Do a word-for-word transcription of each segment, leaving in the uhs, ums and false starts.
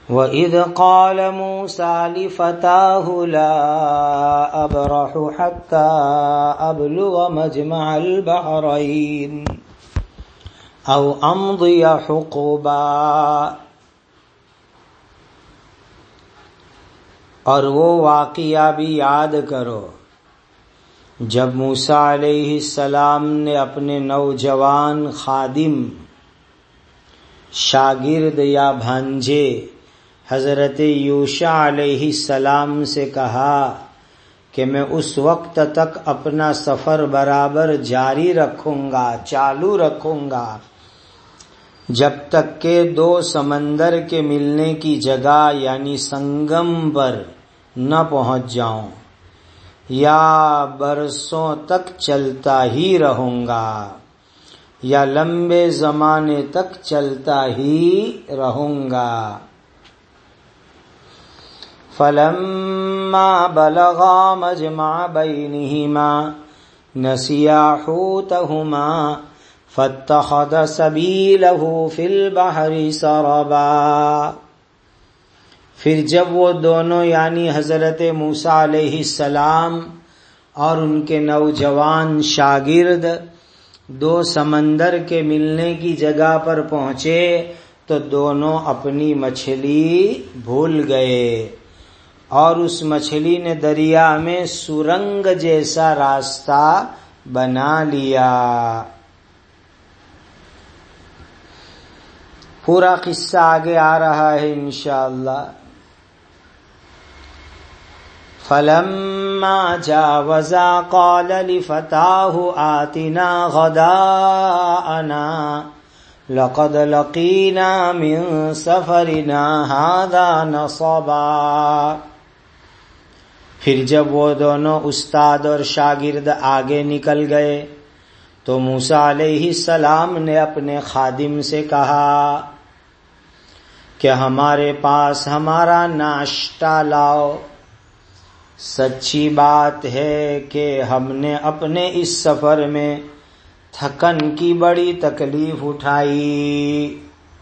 وَإِذْ قَالَ مُوسَى لِفَتَاهُ لَا أَبْرَحُ حَتَّى أَبْلُغَ مَجْمَعَ الْبَحْرَيْنِ أَوْ أَمْضِيَ حُقُبًا۔ اور وہ واقعہ بھی یاد کرو جب موسیٰ علیہ السلام نے اپنے نوجوان خادم، شاگرد یا بھانجے حضرت یوشع علیہ السلام سے کہا کہ میں اس وقت تک اپنا سفر برابر جاری رکھوں گا، چالو رکھوں گا، جب تک کہ دو سمندر کے ملنے کی جگہ یعنی سنگم پر نہ پہنچ جاؤں، یا برسوں تک چلتا ہی رہوں گا، یا لمبے زمانے تک چلتا ہی رہوں گا۔ فَلَمَّا بَلَغَا مَجْمَعَ بَيْنِهِمَا نَسِيَا حُوتَهُمَا فَاتَّخَذَ سَبِيلَهُ فِي الْبَحْرِ سَرَبًا۔ پھر جب وہ دونوں یعنی حضرت موسیٰ علیہ السلام اور ان کے نوجوان شاگرد دو سمندر کے ملنے کی جگہ پر پہنچے تو دونوں اپنی مچھلی بھول گئے، اور اس مچھلی نے دریا میں سرنگ جیسا راستہ بنا لیا۔ پورا قصہ آگے آ رہا ہے انشاءاللہ۔ فَلَمَّا جَاوَزَا قَالَ لِفَتَاهُ آتِنَا غَدَاءَنَا لَقَدْ لَقِينَا مِن سَفَرِنَا هَذَا نَصَبًا۔ پھر جب وہ دونوں استاد اور شاگرد آگے نکل گئے تو موسیٰ علیہ السلام نے اپنے خادم سے کہا کہ ہمارے پاس ہمارا ناشتہ لاؤ۔ سچی بات ہے کہ ہم نے اپنے اس سفر میں تھکن کی بڑی تکلیف اٹھائی۔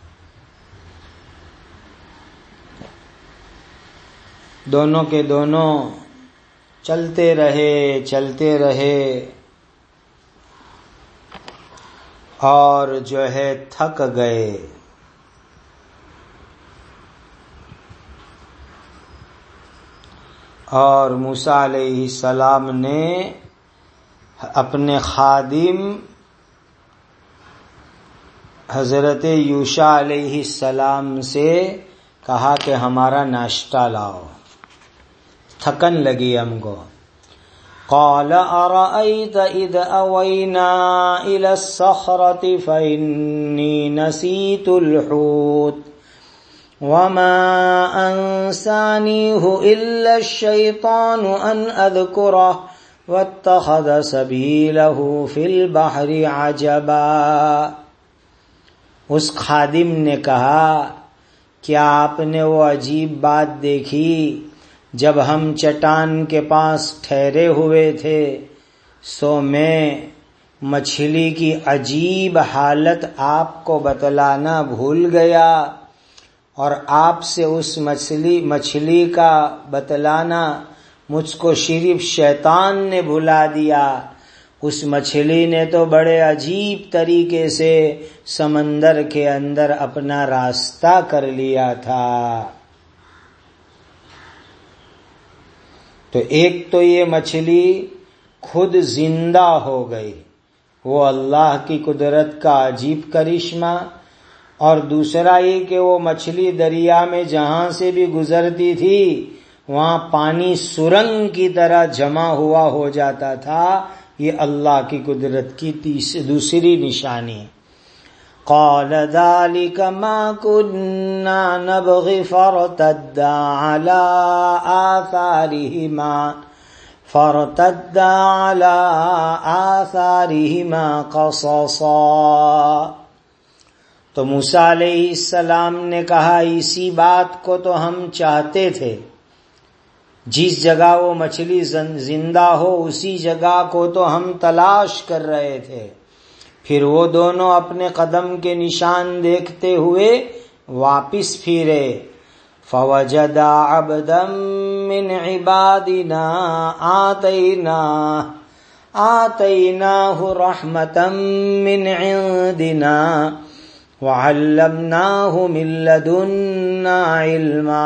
دونوں کے دونوں چلتے رہے چلتے رہے اور جو ہے تھک گئے۔ اور موسیٰ علیہ السلام نے اپنے خادم حضرت یوشع علیہ السلام سے کہا کہ ہمارا ناشتہ لاؤ، تھکن لگی ہم کو۔ قال ارأيت اذ اوينا الى الصخرة فاني نسيت الحوت وما انسانيه الا الشيطان ان اذكره واتخذ سبيله في البحر عجبا۔ اس خادم نے کہا کیا آپ نے وہ عجیب بات دیکھی جب ہم چٹان کے پاس ٹھہرے ہوئے تھے، سو میں مچھلی کی عجیب حالت آپ کو بتلانا بھول گیا، اور آپ سے اس مچھلی مچھلی کا بتلانا مجھ کو صرف شیطان نے بھلا دیا۔ اس مچھلی نے تو بڑے عجیب طریقے سے سمندر کے اندر اپنا راستہ کر لیا تھا۔ تو ایک تو یہ مچھلی خود زندہ ہو گئی، وہ اللہ کی قدرت کا عجیب کرشمہ، اور دوسرا یہ کہ وہ مچھلی دریا میں جہاں سے بھی گزرتی تھی وہاں پانی سرنگ کی طرح جمع ہوا ہو جاتا تھا۔ یہ اللہ کی قدرت کی دوسری نشانی۔ قال ذلك ما كنا نبغي فارتدا على آثارهما فارتدا على آثارهما قصصا۔ تو موسیٰ علیہ السلام نے کہا اسی بات کو تو ہم چاہتے تھے، جس جگہ وہ مچھلی زندہ ہو اسی جگہ کو تو ہم تلاش کر رہے تھے۔ پھر وہ دونوں اپنے قدم کے نشان دیکھتے ہوئے واپس پھرے۔ فوجد عبدا من عبادنا آتيناه آتيناه رحمة من عندنا وعلمناه من لدنا علما۔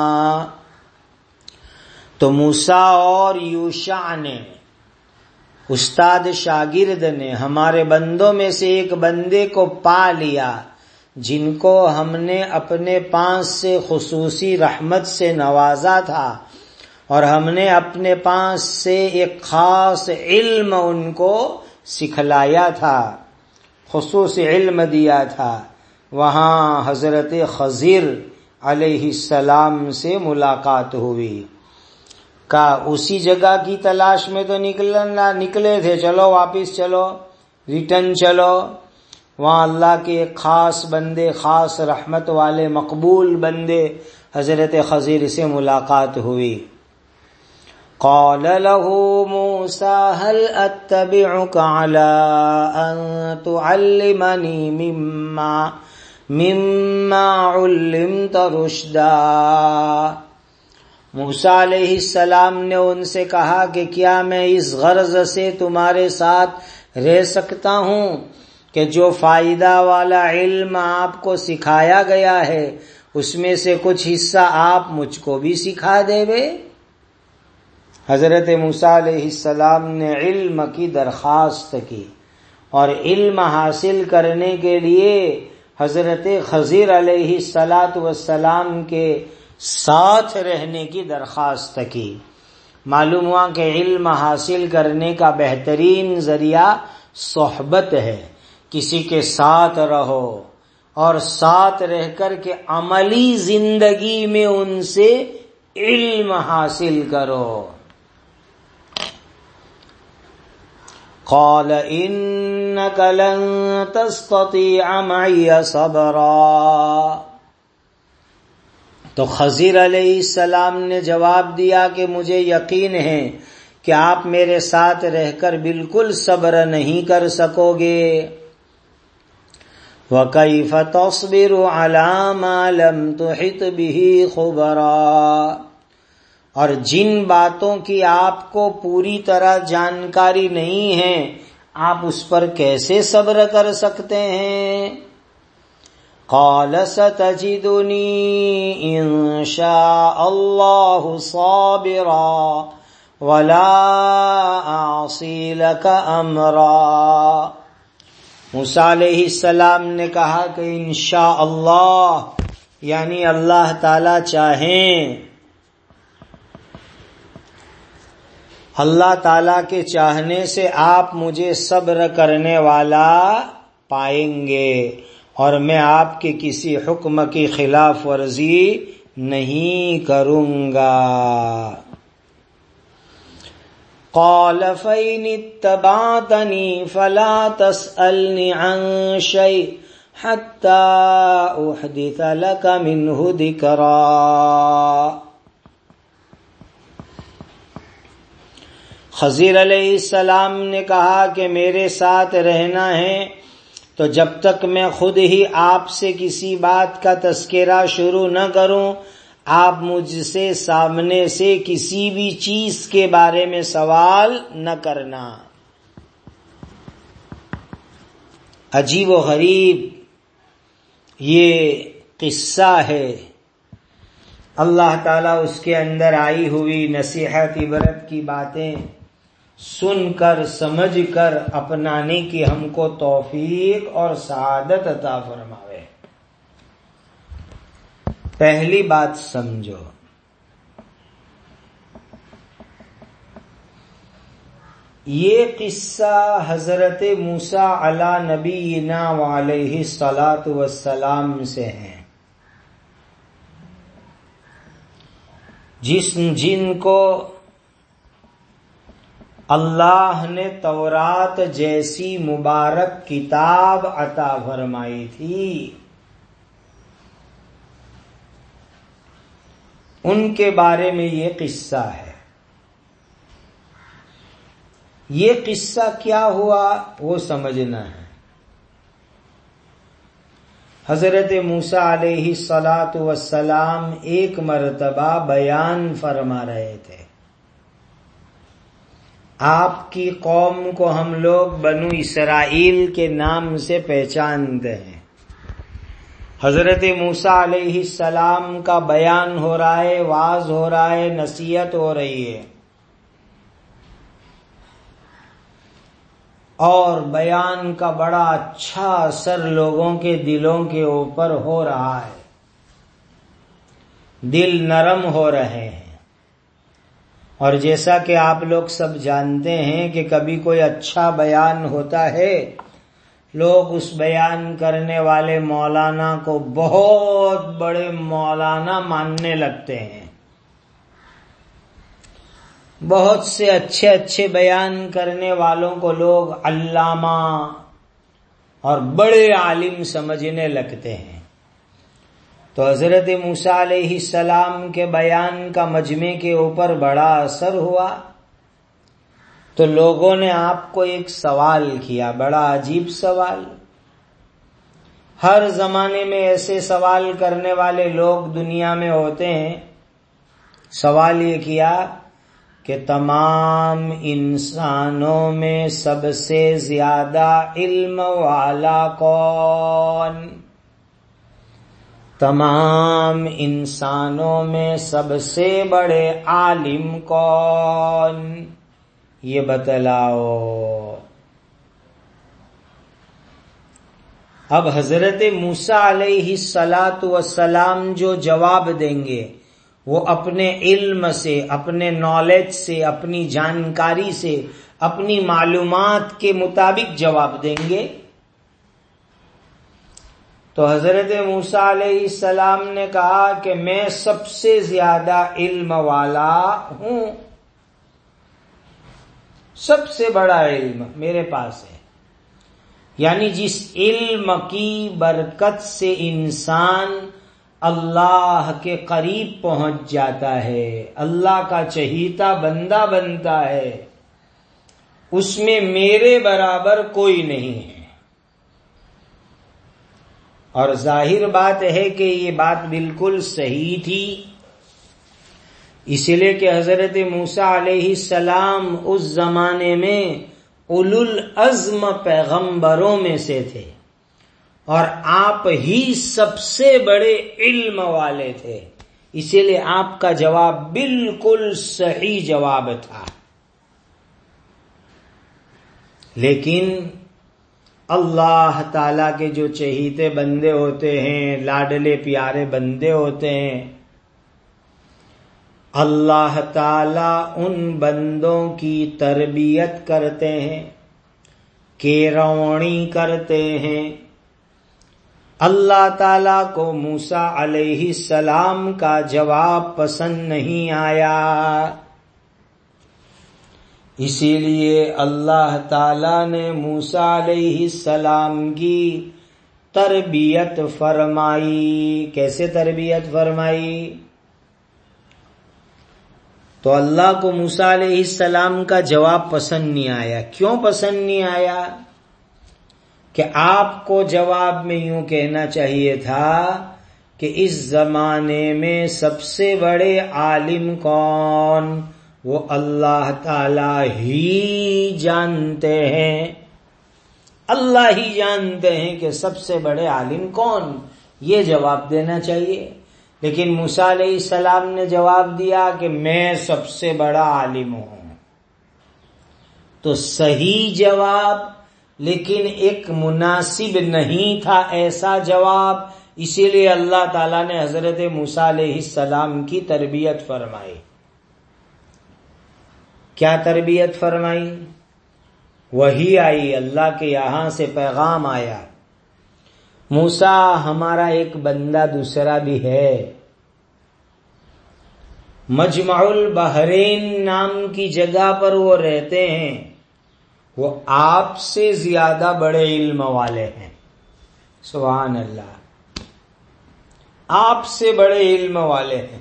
تو موسیٰ اور یوشع نے، استاد شاگرد نے، ہمارے بندوں میں سے ایک بندے کو پا لیا جن کو ہم نے اپنے پاس سے خصوصی رحمت سے نوازا تھا، اور ہم نے اپنے پاس سے ایک خاص علم ان کو سکھلایا تھا، خصوصی علم دیا تھا۔ وہاں حضرت خضر علیہ السلام سے ملاقات ہوئی۔ کا اسی جگہ کی تلاش میں تو نکلنا نکلے تھے، چلو واپس چلو، ریٹرن چلو۔ وہاں اللہ کے ایک خاص بندے، خاص رحمت والے مقبول بندے حضرت خضر سے ملاقات ہوئی۔ قال له موسى هل اتبعك على ان تعلمني مما مما علمت رشدا۔ موسیٰ علیہ السلام نے ان سے کہا کہ کیا میں اس غرض سے تمہارے ساتھ رہ سکتا ہوں کہ جو فائدہ والا علم آپ کو سکھایا گیا ہے اس میں سے کچھ حصہ آپ مجھ کو بھی سکھا دے وے۔ حضرت موسیٰ علیہ السلام نے علم کی درخواست کی، اور علم حاصل کرنے کے لیے حضرت خضر علیہ الصلاۃ والسلام کے ساتھ رہنے کی درخواست کی۔ معلوم ہوا کہ علم حاصل کرنے کا بہترین ذریعہ صحبت ہے، کسی کے ساتھ رہو اور ساتھ رہ کر کے عملی زندگی میں ان سے علم حاصل کرو۔ قال انك لن تستطيع معي صبرا۔ تو خضر علیہ السلام نے جواب دیا کہ مجھے یقین ہے کہ آپ میرے ساتھ رہ کر بالکل صبر نہیں کر سکو گے۔ وَكَيْفَ تَصْبِرُ عَلَى مَا لَمْ تُحِطْ بِهِ خُبْرًا۔ اور جن باتوں کی آپ کو پوری طرح جانکاری نہیں ہے، آپ اس پر کیسے صبر کر سکتے ہیں؟ قال ستجدنی ان شاء اللہ صابرا ولا اعصی لک امرا۔ موسیٰ علیہ السلام نے کہا کہ انشاءاللہ یعنی اللہ تعالی چاہیں، اللہ تعالیٰ کے چاہنے سے آپ مجھے صبر کرنے والا پائیں گے، اور میں آپ کے کسی حکم کی خلاف ورزی نہیں کروں گا۔ قال فإن اتبعتني فلا تسألني عن شيء حتى أحدث لك منه ذكرا۔ خضر علیہ السلام نے کہا کہ میرے ساتھ رہنا ہے تو جب تک میں خود ہی آپ سے کسی بات کا تذکرہ شروع نہ کروں، آپ مجھ سے سامنے سے کسی بھی چیز کے بارے میں سوال نہ کرنا۔ عجیب و غریب یہ قصہ ہے، اللہ تعالیٰ اس کے اندر آئی ہوئی نصیحت عبرت کی باتیں سن کر سمجھ کر اپنانے کی ہم کو توفیق اور سعادت عطا فرماوے۔ پہلی بات سمجھو، یہ قصہ حضرت موسیٰ علی نبینا وعلیہ الصلاۃ والسلام سے ہے، جس جن کو اللہ نے تورات جیسی مبارک کتاب عطا فرمائی تھی، ان کے بارے میں یہ قصہ ہے۔ یہ قصہ کیا ہوا وہ سمجھنا ہے۔ حضرت موسیٰ علیہ الصلاۃ والسلام ایک مرتبہ بیان فرما رہے تھے. آپ کی قوم کو ہم لوگ بنو اسرائیل کے نام سے پہچانتے ہیں. حضرت موسیٰ علیہ السلام کا بیان ہو رہا ہے، واعظ ہو رہا ہے، نصیحت ہو رہی ہے، اور بیان کا بڑا اچھا اثر لوگوں کے دلوں کے اوپر ہو رہا ہے، دل نرم ہو رہے ہیں. اور جیسا کہ آپ لوگ سب جانتے ہیں کہ کبھی کوئی اچھا بیان ہوتا ہے، لوگ اس بیان کرنے والے مولانا کو بہت بڑے مولانا ماننے لگتے ہیں. بہت سے اچھے اچھے بیان کرنے والوں کو لوگ علامہ اور بڑے عالم سمجھنے لگتے ہیں. تو حضرت موسیٰ علیہ السلام کے بیان کا مجمع کے اوپر بڑا اثر ہوا. تو لوگوں نے آپ کو ایک سوال کیا، بڑا عجیب سوال. ہر زمانے میں ایسے سوال کرنے والے لوگ دنیا میں ہوتے ہیں. سوال یہ کیا کہ تمام انسانوں میں سب سے زیادہ علم والا کون؟ تمام انسانوں میں سب سے بڑے عالم کون؟ یہ بتلاؤ. اب حضرت موسیٰ علیہ الصلاۃ والسلام جو جواب دیں گے وہ اپنے علم سے، اپنے نالج سے، اپنی جانکاری سے، اپنی معلومات کے مطابق جواب دیں گے. تو حضرت موسیٰ علیہ السلام نے کہا کہ میں سب سے زیادہ علم والا ہوں، سب سے بڑا علم میرے پاس ہے. یعنی جس علم کی برکت سے انسان اللہ کے قریب پہنچ جاتا ہے، اللہ کا چہیتا بندہ بنتا ہے، اس میں میرے برابر کوئی نہیں ہے. اور ظاہر بات ہے کہ یہ بات بالکل صحیح تھی، اس لیے کہ حضرت موسیٰ علیہ السلام اس زمانے میں اولو العزم پیغمبروں میں سے تھے، اور آپ ہی سب سے بڑے علم والے تھے. اسی لیے آپ کا جواب بالکل صحیح جواب تھا. لیکن اللہ تعالی کے جو چہیتے بندے ہوتے ہیں، لاڈلے پیارے بندے ہوتے ہیں، اللہ تعالی ان بندوں کی تربیت کرتے ہیں، کیروانی کرتے ہیں. اللہ تعالی کو موسیٰ علیہ السلام کا جواب پسند نہیں آیا، اسی لیے اللہ تعالی نے موسیٰ علیہ السلام کی تربیت فرمائی. کیسے تربیت فرمائی؟ تو اللہ کو موسیٰ علیہ السلام کا جواب پسند نہیں آیا. کیوں پسند نہیں آیا؟ کہ آپ کو جواب میں یوں کہنا چاہیے تھا کہ اس زمانے میں سب سے بڑے عالم کون؟ وہ اللہ تعالی ہی جانتے ہیں، اللہ ہی جانتے ہیں کہ سب سے بڑے عالم کون. یہ جواب دینا چاہیے. لیکن موسیٰ علیہ السلام نے جواب دیا کہ میں سب سے بڑا عالم ہوں. تو صحیح جواب، لیکن ایک مناسب نہیں تھا ایسا جواب. اسی لیے اللہ تعالیٰ نے حضرت موسیٰ علیہ السلام کی تربیت فرمائی. کیا تربیت فرمائی؟ وحی آئی، اللہ کے یہاں سے پیغام آیا. موسیٰ، ہمارا ایک بندہ دوسرا بھی ہے، مجمع البحرین نام کی جگہ پر وہ رہتے ہیں، وہ آپ سے زیادہ بڑے علم والے ہیں. سبحان اللہ، آپ سے بڑے علم والے ہیں.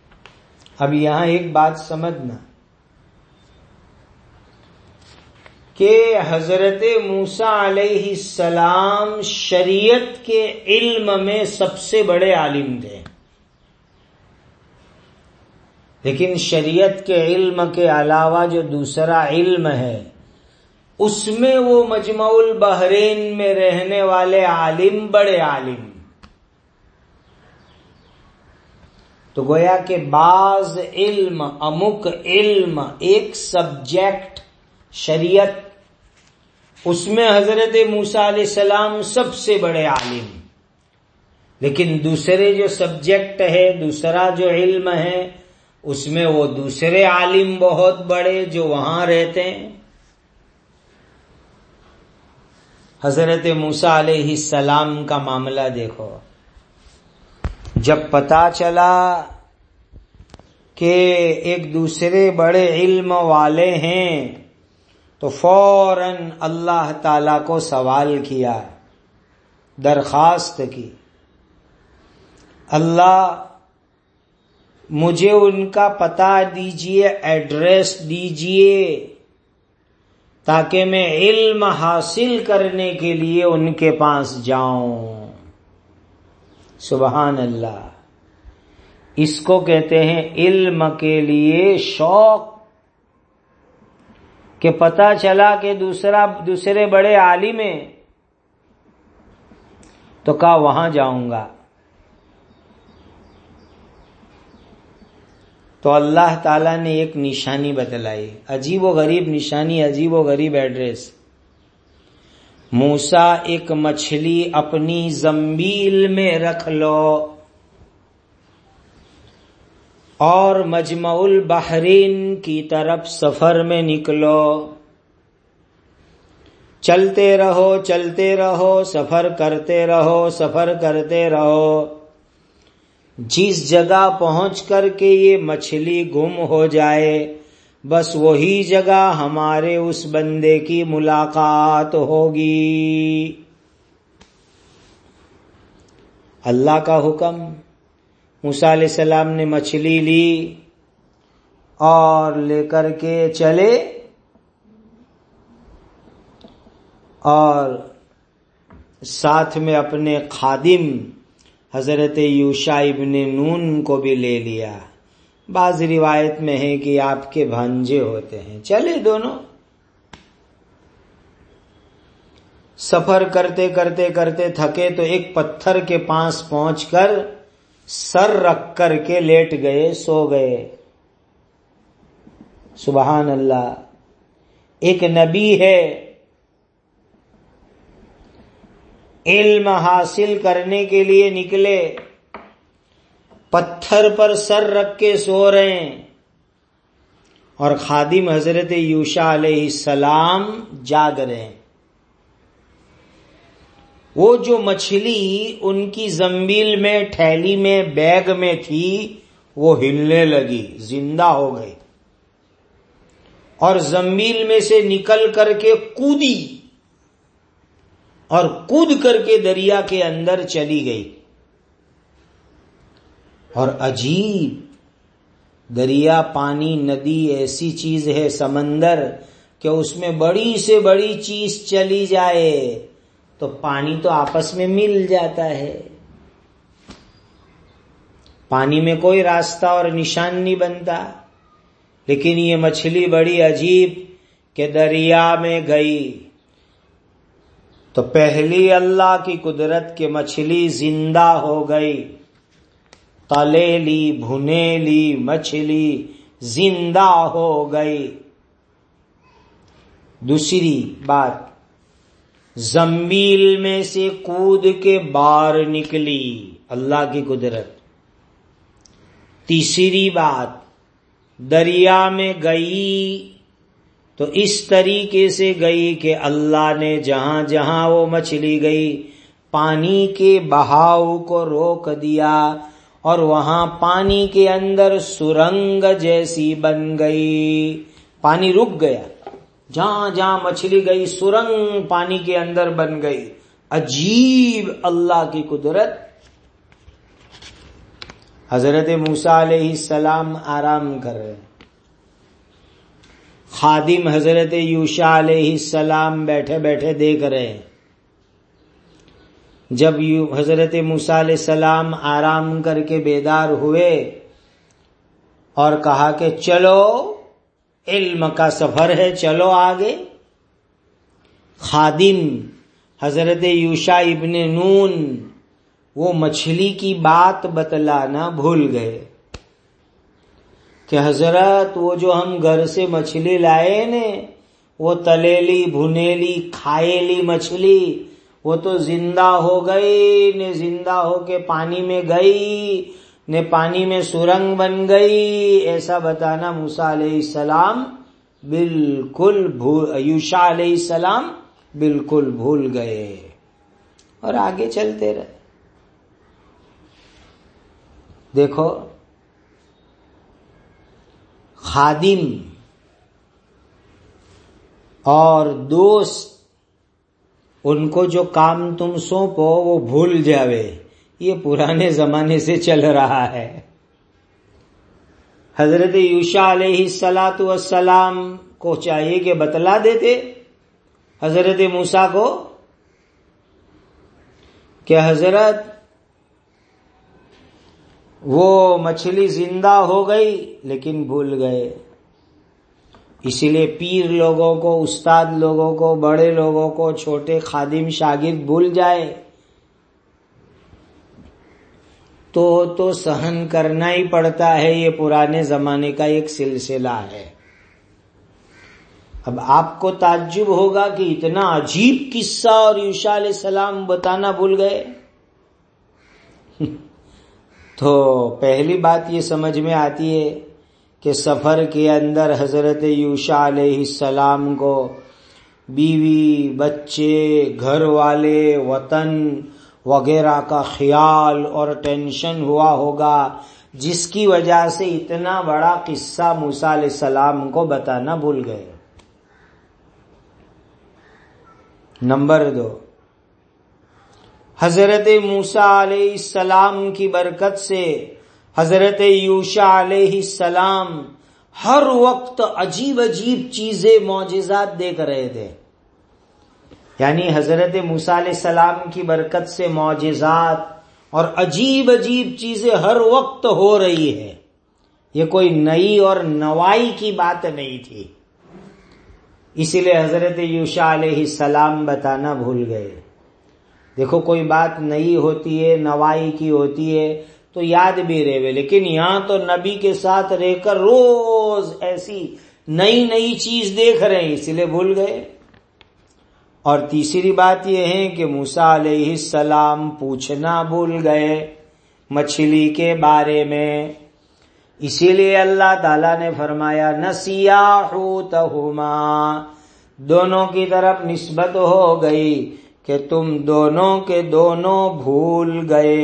اب یہاں ایک بات سمجھنا، کہ حضرت موسیٰ علیہ السلام شریعت کے علم میں سب سے بڑے عالم تھے، لیکن شریعت کے علم کے علاوہ جو دوسرا علم ہے اس میں وہ مجمع البحرین میں رہنے والے عالم بڑے عالم. تو گویا کہ بعض علم، امک علم، ایک سبجیکٹ شریعت، اس میں حضرت موسیٰ علیہ السلام سب سے بڑے عالم، لیکن دوسرے جو سبجیکٹ ہے، دوسرا جو علم ہے، اس میں وہ دوسرے عالم بہت بڑے جو وہاں رہتے ہیں. حضرت موسیٰ علیہ السلام کا معاملہ دیکھو، جب پتا چلا کہ ایک دوسرے بڑے علم والے ہیں تو فوراً اللہ تعالی کو سوال کیا، درخواست کی، اللہ مجھے ان کا پتہ دیجئے، ایڈریس دیجئے، تاکہ میں علم حاصل کرنے کے لیے ان کے پاس جاؤں. سبحان اللہ. اس کو کہتے ہیں علم کے لیے شوق، کہ پتہ چلا کہ دوسرا دوسرے بڑے عالم ہیں تو کہا وہاں جاؤں گا. تو اللہ تعالیٰ نے ایک نشانی بتلائی، عجیب و غریب نشانی، عجیب و غریب ایڈریس. موسیٰ ایک مچھلی اپنی زنبیل میں رکھ لو اور مجمع البحرین کی طرف سفر میں نکلو، چلتے رہو چلتے رہو، سفر کرتے رہو سفر کرتے رہو. جس جگہ پہنچ کر کے یہ مچھلی گم ہو جائے، بس وہی جگہ ہمارے اس بندے کی ملاقات ہوگی. اللہ کا حکم. موسیٰ علیہ السلام نے مچھلی لی اور لے کر کے چلے، اور ساتھ میں اپنے خادم حضرت یوشع ابن نون کو بھی لے لیا. بعض روایت میں ہے کہ آپ کے بھانجے ہوتے ہیں. چلے دونوں، سفر کرتے کرتے کرتے تھکے تو ایک پتھر کے پاس پہنچ کر سر رکھ کر کے لیٹ گئے، سو گئے. سبحان اللہ. ایک نبی ہے، علم حاصل کرنے کے لیے نکلے، پتھر پر سر رکھ کے سو رہے ہیں، اور خادم حضرت یوشع علیہ السلام جاگ رہے ہیں. وہ جو مچھلی ان کی زنبیل میں، تھیلی میں، بیگ میں تھی، وہ ہلنے لگی، زندہ ہو گئی، اور زنبیل میں سے نکل کر کے کودی، اور کود کر کے دریا کے اندر چلی گئی. اور عجیب، دریا، پانی، ندی ایسی چیز ہے، سمندر، کہ اس میں بڑی سے بڑی چیز چلی جائے تو پانی تو آپس میں مل جاتا ہے، پانی میں کوئی راستہ اور نشان نہیں بنتا. لیکن یہ مچھلی بڑی عجیب کہ دریا میں گئی تو پہلی اللہ کی قدرت کے مچھلی زندہ ہو گئی. تلے لی بھنے لی مچھلی زندہ ہو گئی. دوسری بات، زنبیل میں سے کود کے باہر نکلی، اللہ کی قدرت. تیسری بات، دریا میں گئی تو اس طریقے سے گئی کہ اللہ نے جہاں جہاں وہ مچھلی گئی پانی کے بہاؤ کو روک دیا، اور وہاں پانی کے اندر سرنگ جیسی بن گئی. پانی رک گیا، جہاں جہاں مچھلی گئی سرنگ پانی کے اندر بن گئی. عجیب اللہ کی قدرت. حضرت موسیٰ علیہ السلام آرام کر رہے ہیں، خادم حضرت یوشع علیہ السلام بیٹھے بیٹھے دیکھ رہے ہیں. جب حضرت موسیٰ علیہ السلام آرام کر کے بیدار ہوئے اور کہا کہ چلو علم کا سفر ہے، چلو آگے، خادم حضرت یوشع ابن نون وہ مچھلی کی بات بتلانا بھول گئے کہ حضرت وہ جو ہم گھر سے مچھلی لائے نا، وہ تلیلی بھنیلی کھائیلی مچھلی، وہ تو زندہ ہو گئی نے، زندہ ہو کے پانی میں گئی نے، پانی میں سرنگ بن گئی. ایسا بتانا موسیٰ علیہ السلام بالکل بھول یوشع علیہ السلام بالکل بھول گئے اور آگے چلتے رہے. دیکھو خادم اور دوست، ان کو جو کام تم سونپو وہ بھول جاوے، یہ پرانے زمانے سے چل رہا ہے. حضرت یوشع علیہ الصلاۃ والسلام کو چاہیے کہ بتلا دیتے حضرت موسیٰ کو کہ حضرت وہ مچھلی زندہ ہو گئی، لیکن بھول گئے. اسی لیے پیر لوگوں کو، استاد لوگوں کو، بڑے لوگوں کو چھوٹے خادم شاگرد بھول جائے تو تو سہن کرنا ہی پڑتا ہے. یہ پرانے زمانے کا ایک سلسلہ ہے. اب آپ کو تعجب ہوگا کہ اتنا عجیب قصہ اور یوشع علیہ السلام بتانا بھول گئے. تو پہلی بات یہ سمجھ میں آتی ہے کہ سفر کے اندر حضرت یوشع علیہ السلام کو بیوی، بچے، گھر والے، وطن وغیرہ کا خیال اور ٹینشن ہوا ہوگا، جس کی وجہ سے اتنا بڑا قصہ موسیٰ علیہ السلام کو بتانا بھول گئے. نمبر دو، حضرت موسیٰ علیہ السلام کی برکت سے حضرت یوشع علیہ السلام ہر وقت عجیب عجیب چیزیں، معجزات دیکھ رہے تھے. یعنی حضرت موسیٰ علیہ السلام کی برکت سے معجزات اور عجیب عجیب چیزیں ہر وقت ہو رہی ہے. یہ کوئی نئی اور نوائی کی بات نہیں تھی. اسی لیے حضرت یوشع علیہ السلام بتانا بھول گئے. دیکھو کوئی بات نئی ہوتی ہے، نوائی کی ہوتی ہے تو یاد بھی رہے، لیکن یہاں تو نبی کے ساتھ رہ کر روز ایسی نئی نئی چیز دیکھ رہے ہیں، اسی لیے بھول گئے. اور تیسری بات یہ ہے کہ موسیٰ علیہ السلام پوچھنا بھول گئے مچھلی کے بارے میں. اسی لیے اللہ تعالیٰ نے فرمایا نسیا حوتہما، دونوں کی طرف نسبت ہو گئی کہ تم دونوں کے دونوں بھول گئے.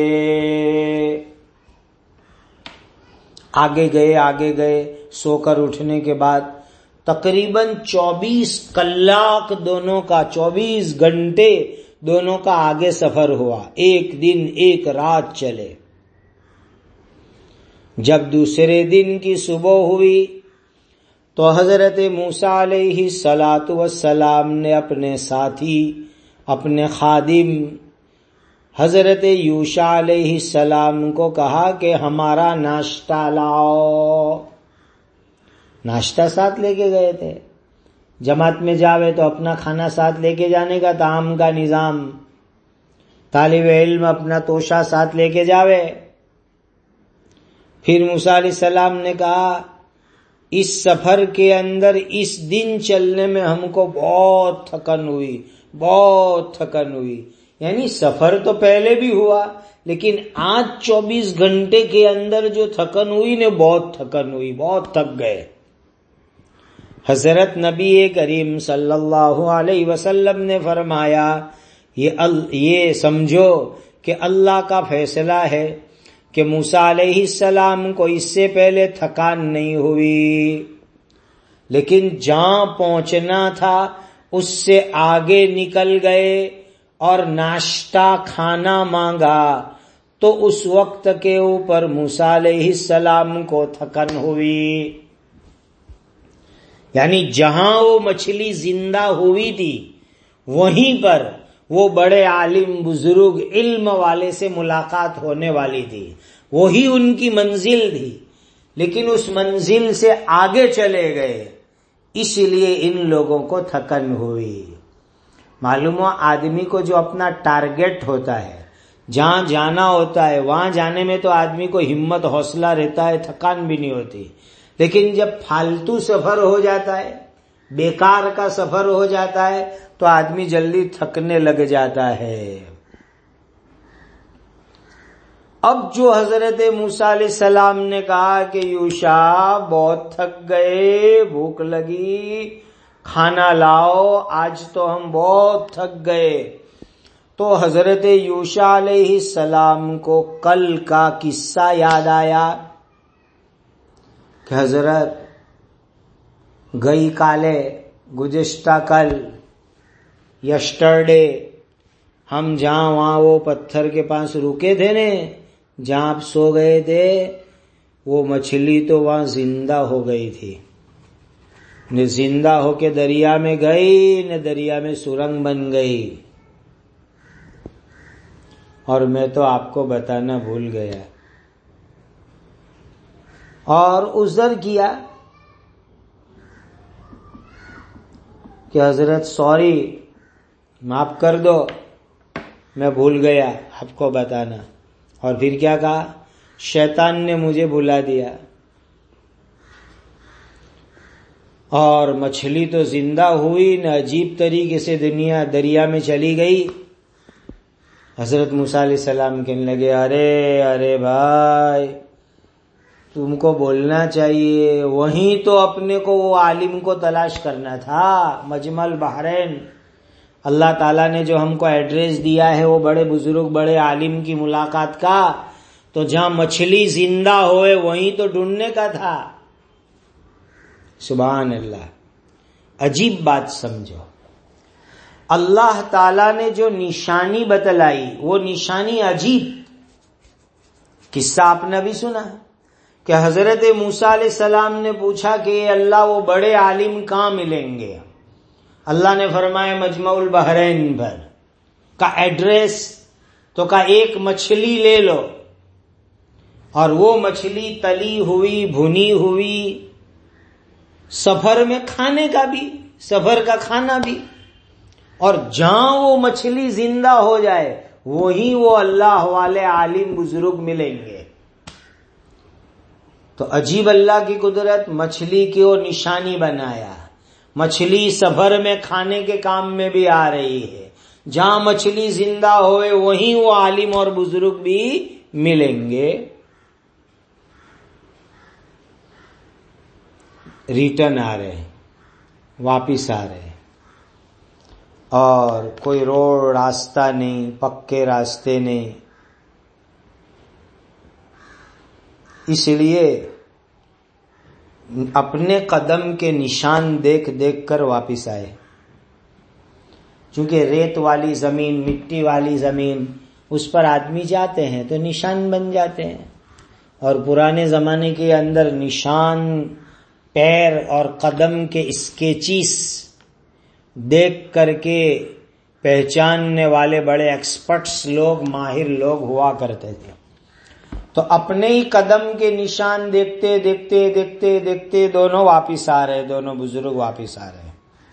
آگے گئے آگے گئے سو کر اٹھنے کے بعد تقریباً چوبیس کلاک دونوں کا، چوبیس گھنٹے دونوں کا آگے سفر ہوا. ایک دن ایک رات چلے. جب دوسرے دن کی صبح ہوئی تو حضرت موسیٰ علیہ الصلاۃ والسلام نے اپنے ساتھی، اپنے خادم حضرت یوشع علیہ السلام کو کہا کہ ہمارا ناشتہ لاؤ. ناشتہ ساتھ لے کے گئے تھے. جماعت میں جاوے تو اپنا کھانا ساتھ لے کے جانے کا طعام کا نظام. طالب علم اپنا توشہ ساتھ لے کے جاوے. پھر موسیٰ علیہ السلام نے کہا اس سفر کے اندر اس دن چلنے میں ہم کو بہت تھکن ہوئی، بہت تھکن ہوئی. یعنی سفر تو پہلے بھی ہوا، لیکن آج چوبیس گھنٹے کے اندر جو تھکن ہوئی نے، بہت تھکن ہوئی، بہت تھک گئے. حضرت نبی کریم صلی اللہ علیہ وسلم نے فرمایا یہ یہ سمجھو کہ اللہ کا فیصلہ ہے کہ موسیٰ علیہ السلام کو اس سے پہلے تھکان نہیں ہوئی، لیکن جہاں پہنچنا تھا اس سے آگے نکل گئے اور ناشتہ کھانا مانگا تو اس وقت کے اوپر موسیٰ علیہ السلام کو تھکن ہوئی. یعنی جہاں وہ مچھلی زندہ ہوئی تھی وہیں پر وہ بڑے عالم بزرگ علم والے سے ملاقات ہونے والی تھی، وہی ان کی منزل تھی، لیکن اس منزل سے آگے چلے گئے، اس لیے ان لوگوں کو تھکن ہوئی۔ معلوم ہوا آدمی کو جو اپنا ٹارگٹ ہوتا ہے، جہاں جانا ہوتا ہے، وہاں جانے میں تو آدمی کو ہمت حوصلہ رہتا ہے، تھکان بھی نہیں ہوتی، لیکن جب فالتو سفر ہو جاتا ہے، بیکار کا سفر ہو جاتا ہے تو آدمی جلدی تھکنے لگ جاتا ہے۔ اب جو حضرت موسیٰ علیہ السلام نے کہا کہ یوشع بہت تھک گئے، بھوک لگی، کھانا لاؤ، آج تو ہم بہت تھک گئے، تو حضرت یوشع علیہ السلام کو کل کا قصہ یاد آیا کہ حضرت گئی کالے گزشتہ کل یسٹرڈے ہم جہاں وہاں وہ پتھر کے پاس رکے تھے نا، جہاں آپ سو گئے تھے، وہ مچھلی تو وہاں زندہ ہو گئی تھی، نہ زندہ ہو کے دریا میں گئی، نہ دریا میں سرنگ بن گئی، اور میں تو آپ کو بتانا بھول گیا اور عذر کیا کہ حضرت سوری، معاف کر دو، میں بھول گیا آپ کو بتانا۔ اور پھر کیا کہا؟ شیطان نے مجھے بھلا دیا، اور مچھلی تو زندہ ہوئی نہ عجیب طریقے سے دنیا دریا میں چلی گئی۔ حضرت موسیٰ علیہ السلام کہنے لگے، ارے ارے بھائی، تم کو بولنا چاہیے، وہیں تو اپنے کو وہ عالم کو تلاش کرنا تھا، مجمع البحرین۔ اللہ تعالیٰ نے جو ہم کو ایڈریس دیا ہے وہ بڑے بزرگ بڑے عالم کی ملاقات کا، تو جہاں مچھلی زندہ ہوئے وہیں تو ڈھونڈنے کا تھا۔ سبحان اللہ، عجیب بات سمجھو، اللہ تعالیٰ نے جو نشانی بتلائی وہ نشانی عجیب۔ قصہ آپ نے بھی سنا کہ حضرت موسیٰ علیہ السلام نے پوچھا کہ اللہ وہ بڑے عالم کہاں ملیں گے؟ اللہ نے فرمایا مجمع البحرین پر کا ایڈریس، تو کا ایک مچھلی لے لو، اور وہ مچھلی تلی ہوئی بھنی ہوئی، سفر میں کھانے کا بھی، سفر کا کھانا بھی، اور جہاں وہ مچھلی زندہ ہو جائے وہیں وہ اللہ والے عالم بزرگ ملیں گے۔ تو عجیب اللہ کی قدرت، مچھلی کی وہ نشانی بنایا، مچھلی سفر میں کھانے کے کام میں بھی آ رہی ہے، جہاں مچھلی زندہ ہوئے وہیں وہ عالم اور بزرگ بھی ملیں گے۔ ریٹرن آ رہے ہیں، واپس آ رہے ہیں، اور کوئی روڈ راستہ نہیں، پکے راستے نہیں، اس لیے اپنے قدم کے نشان دیکھ دیکھ کر واپس آئے، چونکہ ریت والی زمین، مٹی والی زمین، اس پر آدمی جاتے ہیں تو نشان بن جاتے ہیں، اور پرانے زمانے کے اندر نشان پیر اور قدم کے اسکیچز دیکھ کر کے پہچاننے والے بڑے ایکسپرٹس لوگ، ماہر لوگ ہوا کرتے تھے۔ تو اپنے ہی قدم کے نشان دیکھتے دیکھتے دیکھتے دیکھتے دونوں واپس آ رہے، دونوں بزرگ واپس آ رہے۔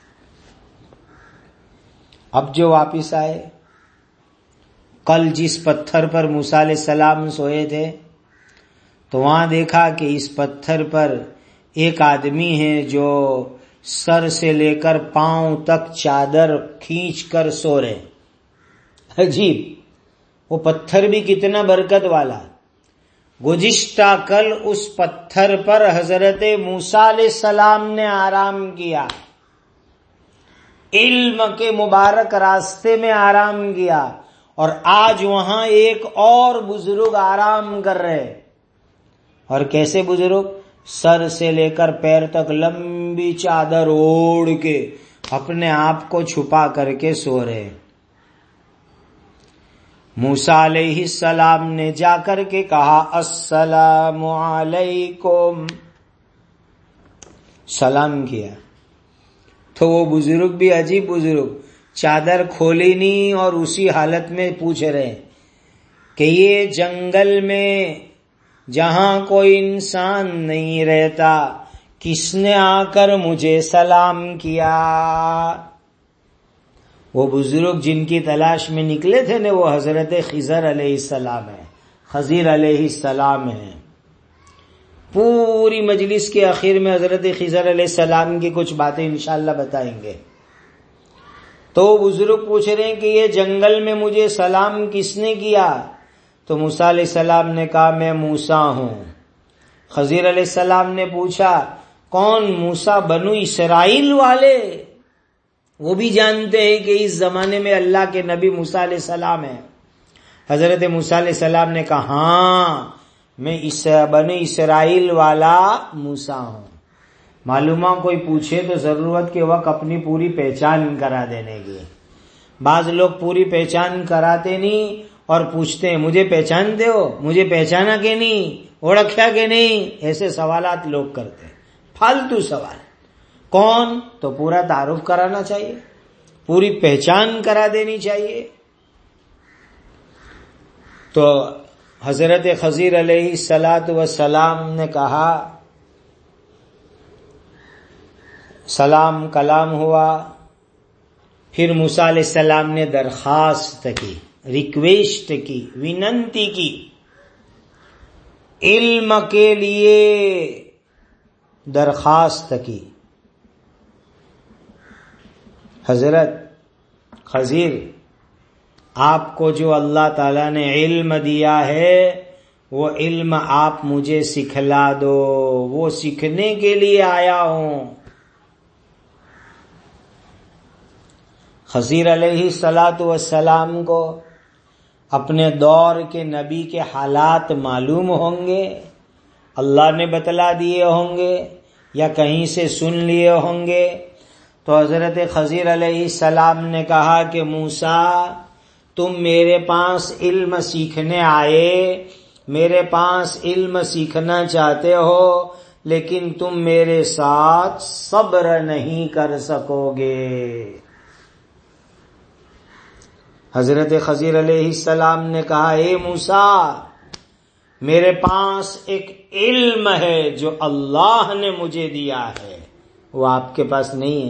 اب جو واپس آئے، کل جس پتھر پر موسیٰ علیہ السلام سوئے تھے، تو وہاں دیکھا کہ اس پتھر پر ایک آدمی ہے جو سر سے لے کر پاؤں تک چادر کھینچ کر سو رہے۔ عجیب، وہ پتھر بھی کتنا برکت والا۔ گزشتہ کل اس پتھر پر حضرت موسیٰ علیہ السلام نے آرام کیا، علم کے مبارک راستے میں آرام کیا، اور آج وہاں ایک اور بزرگ آرام کر رہے۔ اور کیسے بزرگ؟ سر سے لے کر پیر تک لمبی چادر اوڑھ کے اپنے آپ کو چھپا کر کے سو رہے۔ موسیٰ علیہ السلام نے جا کر کے کہا السلام علیکم، سلام کیا۔ تو وہ بزرگ بھی عجیب بزرگ، چادر کھولی نہیں اور اسی حالت میں پوچھ رہے ہیں کہ یہ جنگل میں جہاں کوئی انسان نہیں رہتا کس نے آ کر مجھے سلام کیا؟ وہ بزرگ جن کی تلاش میں نکلے تھے نا وہ حضرت خضر علیہ السلام ہیں، خضر علیہ السلام ہیں۔ پوری مجلس کے آخر میں حضرت خضر علیہ السلام کی کچھ باتیں انشاءاللہ بتائیں گے۔ تو بزرگ پوچھ رہے ہیں کہ یہ جنگل میں مجھے سلام کس نے کیا؟ تو موسیٰ علیہ السلام نے کہا میں موسیٰ ہوں۔ خضر علیہ السلام نے پوچھا کون؟ موسیٰ بنو اسرائیل والے؟ وہ بھی جانتے ہیں کہ اس زمانے میں اللہ کے نبی موسیٰ علیہ السلام ہیں۔ حضرت موسیٰ علیہ السلام نے کہا ہاں میں اس بنو اسرائیل والا موسیٰ ہوں۔ معلومہ کوئی پوچھے تو ضرورت کے وقت اپنی پوری پہچان کرا دینے کی۔ بعض لوگ پوری پہچان کراتے نہیں اور پوچھتے ہیں مجھے پہچانتے ہو؟ مجھے پہچانا کہ نہیں؟ اوڑکھیا کہ نہیں؟ ایسے سوالات لوگ کرتے ہیں، فالتو سوال۔ کون؟ تو پورا تعارف کرانا چاہیے، پوری پہچان کرا دینی چاہیے۔ تو حضرت خضر علیہ الصلاۃ والسلام نے کہا، سلام کلام ہوا، پھر موسیٰ علیہ السلام نے درخواست کی، ریکویسٹ کی، ویننتی کی، علم کے لیے درخواست کی۔ حضرت خضر آپ کو جو اللہ تعالیٰ نے علم دیا ہے وہ علم آپ مجھے سکھلا دو، وہ سیکھنے کے لیے آیا ہوں۔ خضر علیہ الصلاۃ والسلام کو اپنے دور کے نبی کے حالات معلوم ہوں گے، اللہ نے بتلا دیے ہوں گے یا کہیں سے سن لیے ہوں گے۔ تو حضرت خضر علیہ السلام نے کہا کہ موسیٰ تم میرے پاس علم سیکھنے آئے، میرے پاس علم سیکھنا چاہتے ہو، لیکن تم میرے ساتھ صبر نہیں کر سکو گے۔ حضرت خضر علیہ السلام نے کہا اے موسیٰ میرے پاس ایک علم ہے جو اللہ نے مجھے دیا ہے، وہ آپ کے پاس نہیں ہے۔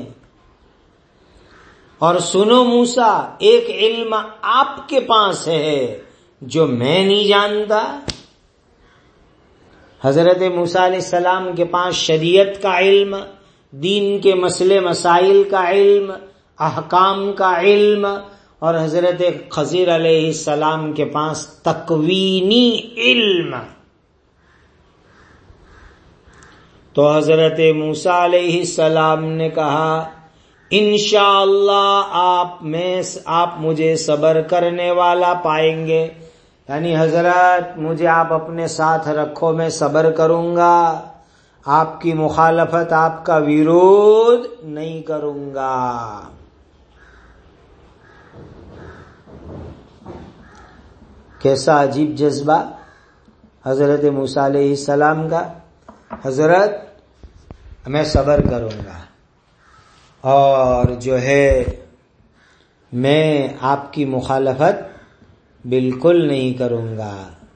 اور سنو موسیٰ ایک علم آپ کے پاس ہے جو میں نہیں جانتا۔ حضرت موسیٰ علیہ السلام کے پاس شریعت کا علم، دین کے مسئلے مسائل کا علم، احکام کا علم، اور حضرت خضر علیہ السلام کے پاس تکوینی علم۔ تو حضرت موسیٰ علیہ السلام نے کہا انشاءاللہ آپ میں آپ مجھے صبر کرنے والا پائیں گے، یعنی حضرت مجھے آپ اپنے ساتھ رکھو، میں صبر کروں گا، آپ کی مخالفت، آپ کا ویرود نہیں کروں گا۔ کیسا عجیب جذبہ حضرت موسیٰ علیہ السلام کا، حضرت میں صبر کروں گا اور جو ہے میں آپ کی مخالفت بالکل نہیں کروں گا۔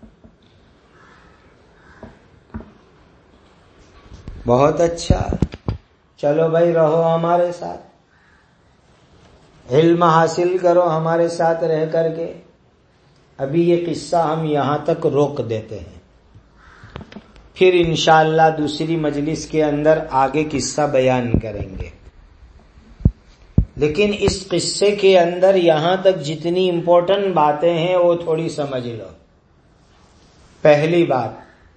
بہت اچھا، چلو بھائی رہو ہمارے ساتھ، علم حاصل کرو ہمارے ساتھ رہ کر کے۔ ابھی یہ قصہ ہم یہاں تک روک دیتے ہیں، پھر انشاءاللہ دوسری مجلس کے اندر آگے قصہ بیان کریں گے۔ لیکن اس قصے کے اندر یہاں تک جتنی امپورٹنٹ باتیں ہیں وہ تھوڑی سمجھ لو۔ پہلی بات،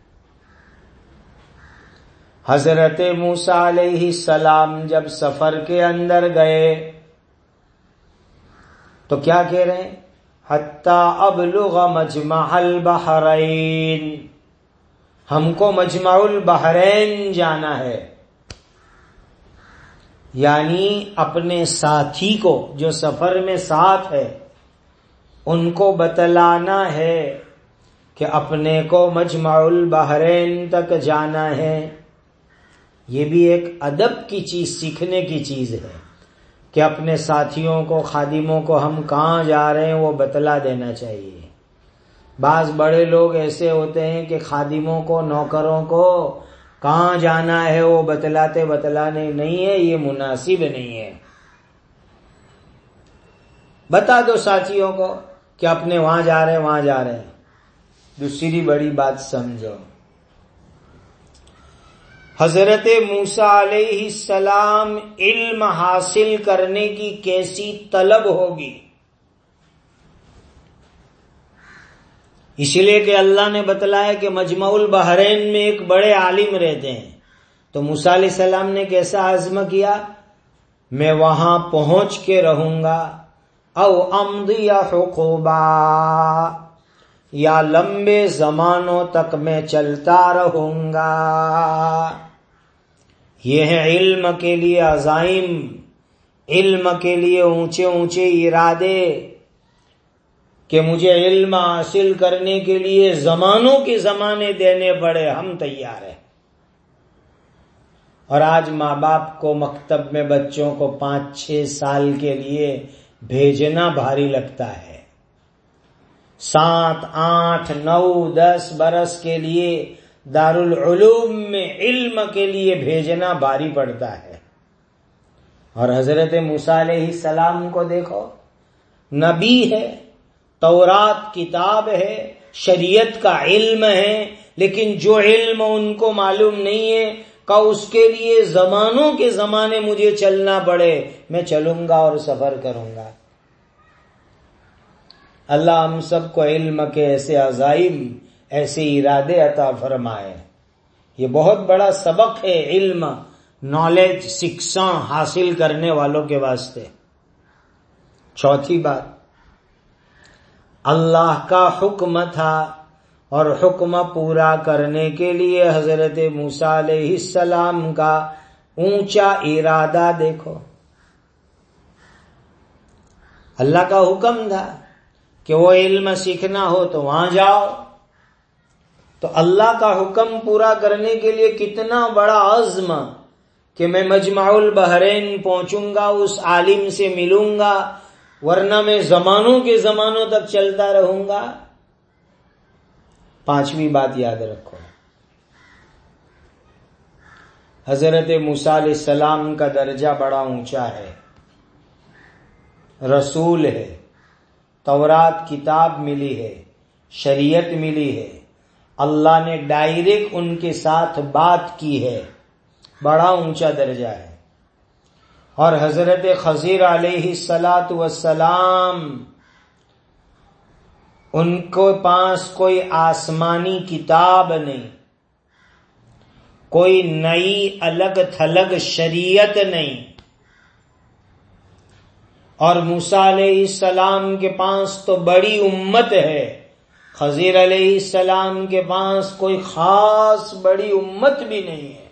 حضرت موسیٰ علیہ السلام جب سفر کے اندر گئے تو کیا کہہ رہے ہیں؟ حتی ابلغ مجمع البحرین، ہم کو مجمع البحرین جانا ہے، یعنی اپنے ساتھی کو جو سفر میں ساتھ ہے ان کو بتلانا ہے کہ اپنے کو مجمع البحرین تک جانا ہے۔ یہ بھی ایک ادب کی چیز، سیکھنے کی چیز ہے۔ کہ اپنے ساتھیوں کو، خادموں کو ہم کہاں جا رہے ہیں وہ بتلا دینا چاہیے۔ بعض بڑے لوگ ایسے ہوتے ہیں کہ خادموں کو، نوکروں کو کہاں جانا ہے وہ بتلاتے بتلانے نہیں ہے، یہ مناسب نہیں ہے۔ بتا دو ساتھیوں کو کہ اپنے وہاں جا رہے ہیں وہاں جا رہے ہیں۔ دوسری بڑی بات سمجھو، حضرت موسیٰ علیہ السلام علم حاصل کرنے کی کیسی طلب ہوگی، اس لیے کہ اللہ نے بتلایا کہ مجمع البحرین میں ایک بڑے عالم رہتے ہیں، تو موسیٰ علیہ السلام نے کیسا عزم کیا، میں وہاں پہنچ کے رہوں گا، او امضی حقوبا، یا لمبے زمانوں تک میں چلتا رہوں گا۔ یہ ہے علم کے لیے عزائم، علم کے لیے اونچے اونچے ارادے، کہ مجھے علم حاصل کرنے کے لیے زمانوں کے زمانے دینے پڑے، ہم تیار ہیں۔ اور آج ماں باپ کو مکتب میں بچوں کو پانچ چھ سال کے لیے بھیجنا بھاری لگتا ہے، سات آٹھ نو دس برس کے لیے دارالعلوم میں علم کے لیے بھیجنا بھاری پڑتا ہے۔ اور حضرت موسیٰ علیہ السلام کو دیکھو، نبی ہے، تورات کتاب ہے، شریعت کا علم ہے، لیکن جو علم ان کو معلوم نہیں ہے کہ اس کے لیے زمانوں کے زمانے مجھے چلنا پڑے، میں چلوں گا اور سفر کروں گا۔ اللہ ہم سب کو علم کے ایسے عزائم، ایسے ارادے عطا فرمائے۔ یہ بہت بڑا سبق ہے علم، نالج، شکشا حاصل کرنے والوں کے واسطے۔ چوتھی بات، اللہ کا حکم تھا اور حکم پورا کرنے کے لیے حضرت موسیٰ علیہ السلام کا اونچا ارادہ دیکھو۔ اللہ کا حکم تھا کہ وہ علم سیکھنا ہو تو وہاں جاؤ، تو اللہ کا حکم پورا کرنے کے لیے کتنا بڑا عزم کہ میں مجمع البحرین پہنچوں گا، اس عالم سے ملوں گا، ورنہ میں زمانوں کے زمانوں تک چلتا رہوں گا۔ پانچویں بات یاد رکھو، حضرت موسیٰ علیہ السلام کا درجہ بڑا اونچا ہے، رسول ہے، تورات کتاب ملی ہے، شریعت ملی ہے، اللہ نے ڈائریکٹ ان کے ساتھ بات کی ہے، بڑا اونچا درجہ ہے۔ اور حضرت خضر علیہ الصلاۃ والسلام، ان کے پاس کوئی آسمانی کتاب نہیں، کوئی نئی الگ تھلگ شریعت نہیں، اور موسیٰ علیہ السلام کے پاس تو بڑی امت ہے، خضر علیہ السلام کے پاس کوئی خاص بڑی امت بھی نہیں ہے،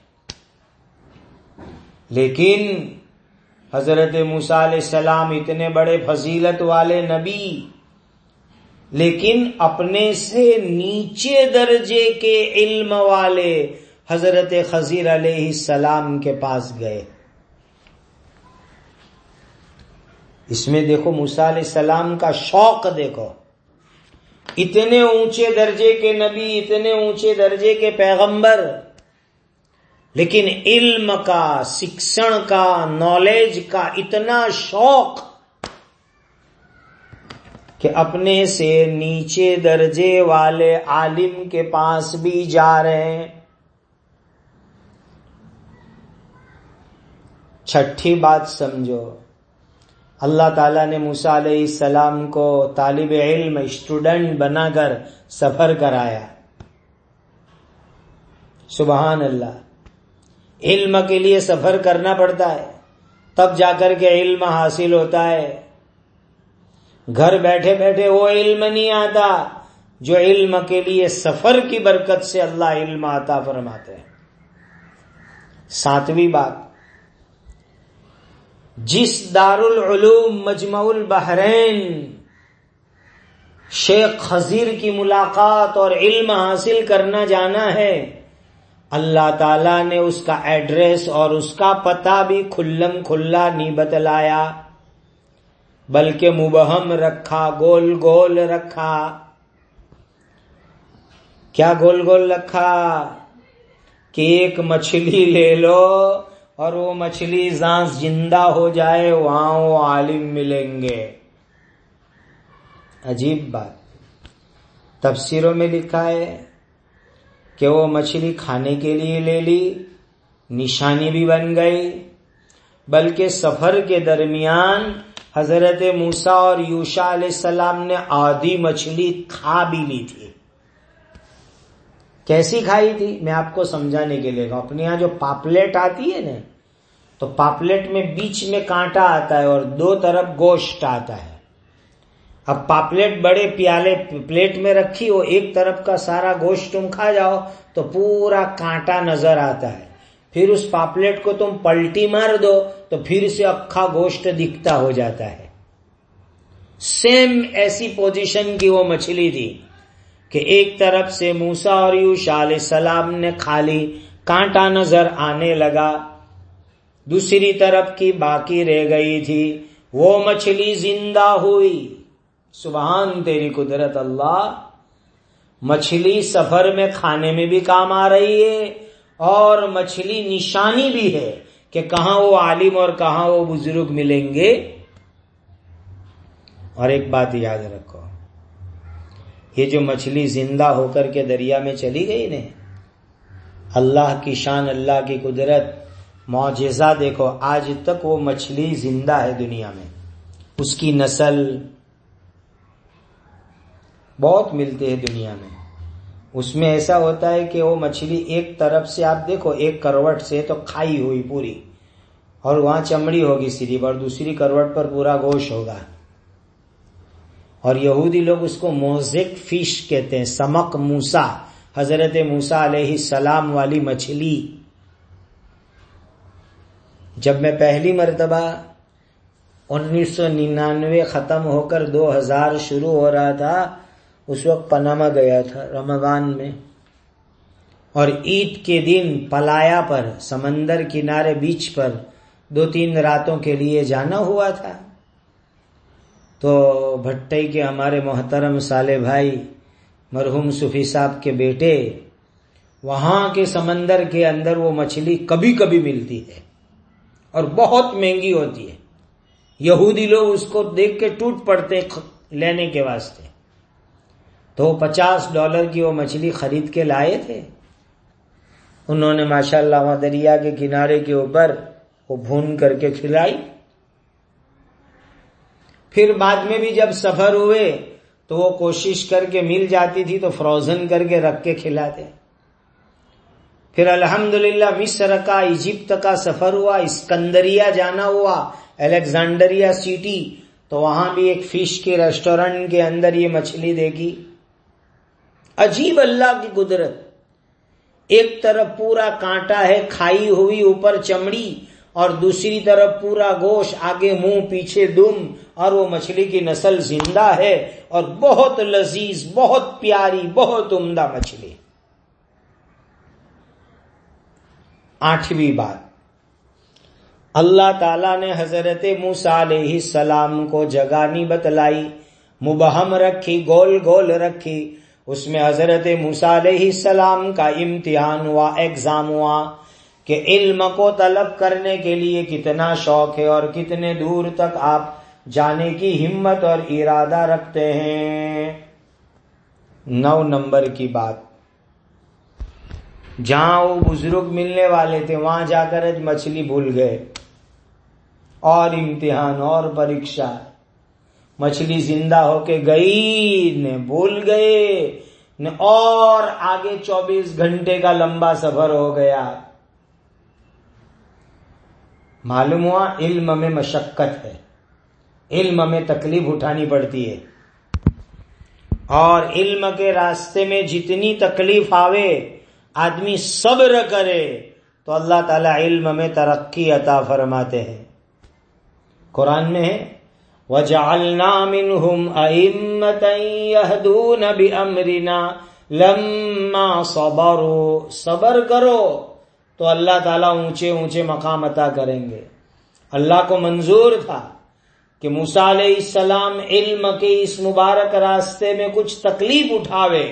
لیکن حضرت موسیٰ علیہ السلام اتنے بڑے فضیلت والے نبی، لیکن اپنے سے نیچے درجے کے علم والے حضرت خضر علیہ السلام کے پاس گئے۔ اس میں دیکھو موسیٰ علیہ السلام کا شوق دیکھو، اتنے اونچے درجے کے نبی، اتنے اونچے درجے کے پیغمبر، لیکن علم کا، شکشن کا، نالج کا اتنا شوق کہ اپنے سے نیچے درجے والے عالم کے پاس بھی جا رہے ہیں۔ چھٹی بات سمجھو، اللہ تعالیٰ نے موسیٰ علیہ السلام کو طالب علم، اسٹوڈنٹ بنا کر سفر کرایا۔ سبحان اللہ، علم کے لیے سفر کرنا پڑتا ہے، تب جا کر کے علم حاصل ہوتا ہے۔ گھر بیٹھے بیٹھے وہ علم نہیں آتا جو علم کے لیے سفر کی برکت سے اللہ علم عطا فرماتے ہیں۔ ساتویں بات، جس دارالعلوم مجمع البحرین شیخ خضر کی ملاقات اور علم حاصل کرنا جانا ہے، اللہ تعالیٰ نے اس کا ایڈریس اور اس کا پتہ بھی کھلم کھلا نہیں بتلایا، بلکہ مبہم رکھا، گول گول رکھا۔ کیا گول گول رکھا؟ کہ ایک مچھلی لے لو اور وہ مچھلی جہاں زندہ ہو جائے وہاں وہ عالم ملیں گے۔ عجیب بات، تفسیروں میں لکھا ہے کہ وہ مچھلی کھانے کے لیے لے لی، نشانی بھی بن گئی، بلکہ سفر کے درمیان حضرت موسیٰ اور یوشع علیہ السلام نے آدھی مچھلی کھا بھی لی تھی۔ کیسی کھائی تھی میں آپ کو سمجھانے کے لیے، اپنے یہاں جو پاپلیٹ آتی ہے نا، تو پاپلیٹ میں بیچ میں کانٹا آتا ہے اور دو طرف گوشت آتا ہے۔ اب پاپلیٹ بڑے پیالے پلیٹ میں رکھی ہو، ایک طرف کا سارا گوشت تم کھا جاؤ تو پورا کانٹا نظر آتا ہے، پھر اس پاپلیٹ کو تم پلٹی مار دو تو پھر سے اکھا گوشت دکھتا ہو جاتا ہے۔ سیم ایسی پوزیشن کی وہ مچھلی تھی کہ ایک طرف سے موسیٰ اور یوشع علیہ السلام نے کھا لی، کانٹا نظر آنے لگا، دوسری طرف کی باقی رہ گئی تھی، وہ مچھلی زندہ ہوئی۔ سبحان تیری قدرت اللہ، مچھلی سفر میں کھانے میں بھی کام آ رہی ہے اور مچھلی نشانی بھی ہے کہ کہاں وہ عالم اور کہاں وہ بزرگ ملیں گے۔ اور ایک بات یاد رکھو، یہ جو مچھلی زندہ ہو کر کے دریا میں چلی گئی نا، اللہ کی شان، اللہ کی قدرت، معجزہ دیکھو، آج تک وہ مچھلی زندہ ہے دنیا میں، اس کی نسل بہت ملتے ہیں دنیا میں۔ اس میں ایسا ہوتا ہے کہ وہ مچھلی ایک طرف سے آپ دیکھو، ایک کروٹ سے تو کھائی ہوئی پوری، اور وہاں چمڑی ہوگی صرف، اور دوسری کروٹ پر پورا گوشت ہوگا، اور یہودی لوگ اس کو موزیک فش کہتے ہیں، سمک موسیٰ، حضرت موسیٰ علیہ السلام والی مچھلی۔ جب میں پہلی مرتبہ انیس سو ننانوے ختم ہو کر دو ہزار شروع ہو رہا تھا، اس وقت پاناما گیا تھا رمضان میں، اور عید کے دن پلایا پر، سمندر کنارے بیچ پر دو تین راتوں کے لیے جانا ہوا تھا۔ تو بھٹائی کے ہمارے محترم صالح بھائی، مرحوم صوفی صاحب کے بیٹے، وہاں کے سمندر کے اندر وہ مچھلی کبھی کبھی ملتی ہے اور بہت مہنگی ہوتی ہے، یہودی لوگ اس کو دیکھ کے ٹوٹ پڑتے لینے کے واسطے، تو پچاس ڈالر کی وہ مچھلی خرید کے لائے تھے۔ انہوں نے ماشاءاللہ وہاں دریا کے کنارے کے اوپر وہ بھون کر کے کھلائی۔ پھر بعد میں بھی جب سفر ہوئے تو وہ کوشش کر کے مل جاتی تھی تو فروزن کر کے رکھ کے کھلاتے۔ پھر الحمدللہ مصر کا، ایجپٹ کا سفر ہوا، اسکندریہ جانا ہوا، الیگزینڈریا سٹی، تو وہاں بھی ایک فش کے ریسٹورنٹ کے اندر یہ مچھلی دیکھی۔ عجیب اللہ کی قدرت، ایک طرف پورا کانٹا ہے کھائی ہوئی، اوپر چمڑی، اور دوسری طرف پورا گوشت، آگے منہ پیچھے دم، اور وہ مچھلی کی نسل زندہ ہے اور بہت لذیذ، بہت پیاری، بہت عمدہ مچھلی۔ آٹھویں بات، اللہ تعالیٰ نے حضرت موسیٰ علیہ السلام کو جگہ نہیں بتلائی، مبہم رکھی، گول گول رکھی، اس میں حضرت موسیٰ علیہ السلام کا امتحان ہوا، ایگزام ہوا کہ علم کو طلب کرنے کے لیے کتنا شوق ہے اور کتنے دور تک آپ جانے کی ہمت اور ارادہ رکھتے ہیں۔ نو نمبر کی بات، جہاں وہ بزرگ ملنے والے تھے وہاں جا کر مچھلی بھول گئے، اور امتحان اور پریکشا، مچھلی زندہ ہو کے گئی نے بھول گئے نے، اور آگے چوبیس گھنٹے کا لمبا سفر ہو گیا۔ معلوم ہوا علم میں مشقت ہے، علم میں تکلیف اٹھانی پڑتی ہے، اور علم کے راستے میں جتنی تکلیف آوے آدمی صبر کرے تو اللہ تعالیٰ علم میں ترقی عطا فرماتے ہیں۔ قرآن میں ہے وَجَعَلْنَا مِنْهُمْ أَئِمَّةً يَهْدُونَ بِأَمْرِنَا لما صبروا، صبر کرو تو اللہ تعالیٰ اونچے اونچے مقام عطا کریں گے۔ اللہ کو منظور تھا کہ موسیٰ علیہ السلام علم کے اس مبارک راستے میں کچھ تکلیف اٹھاوے،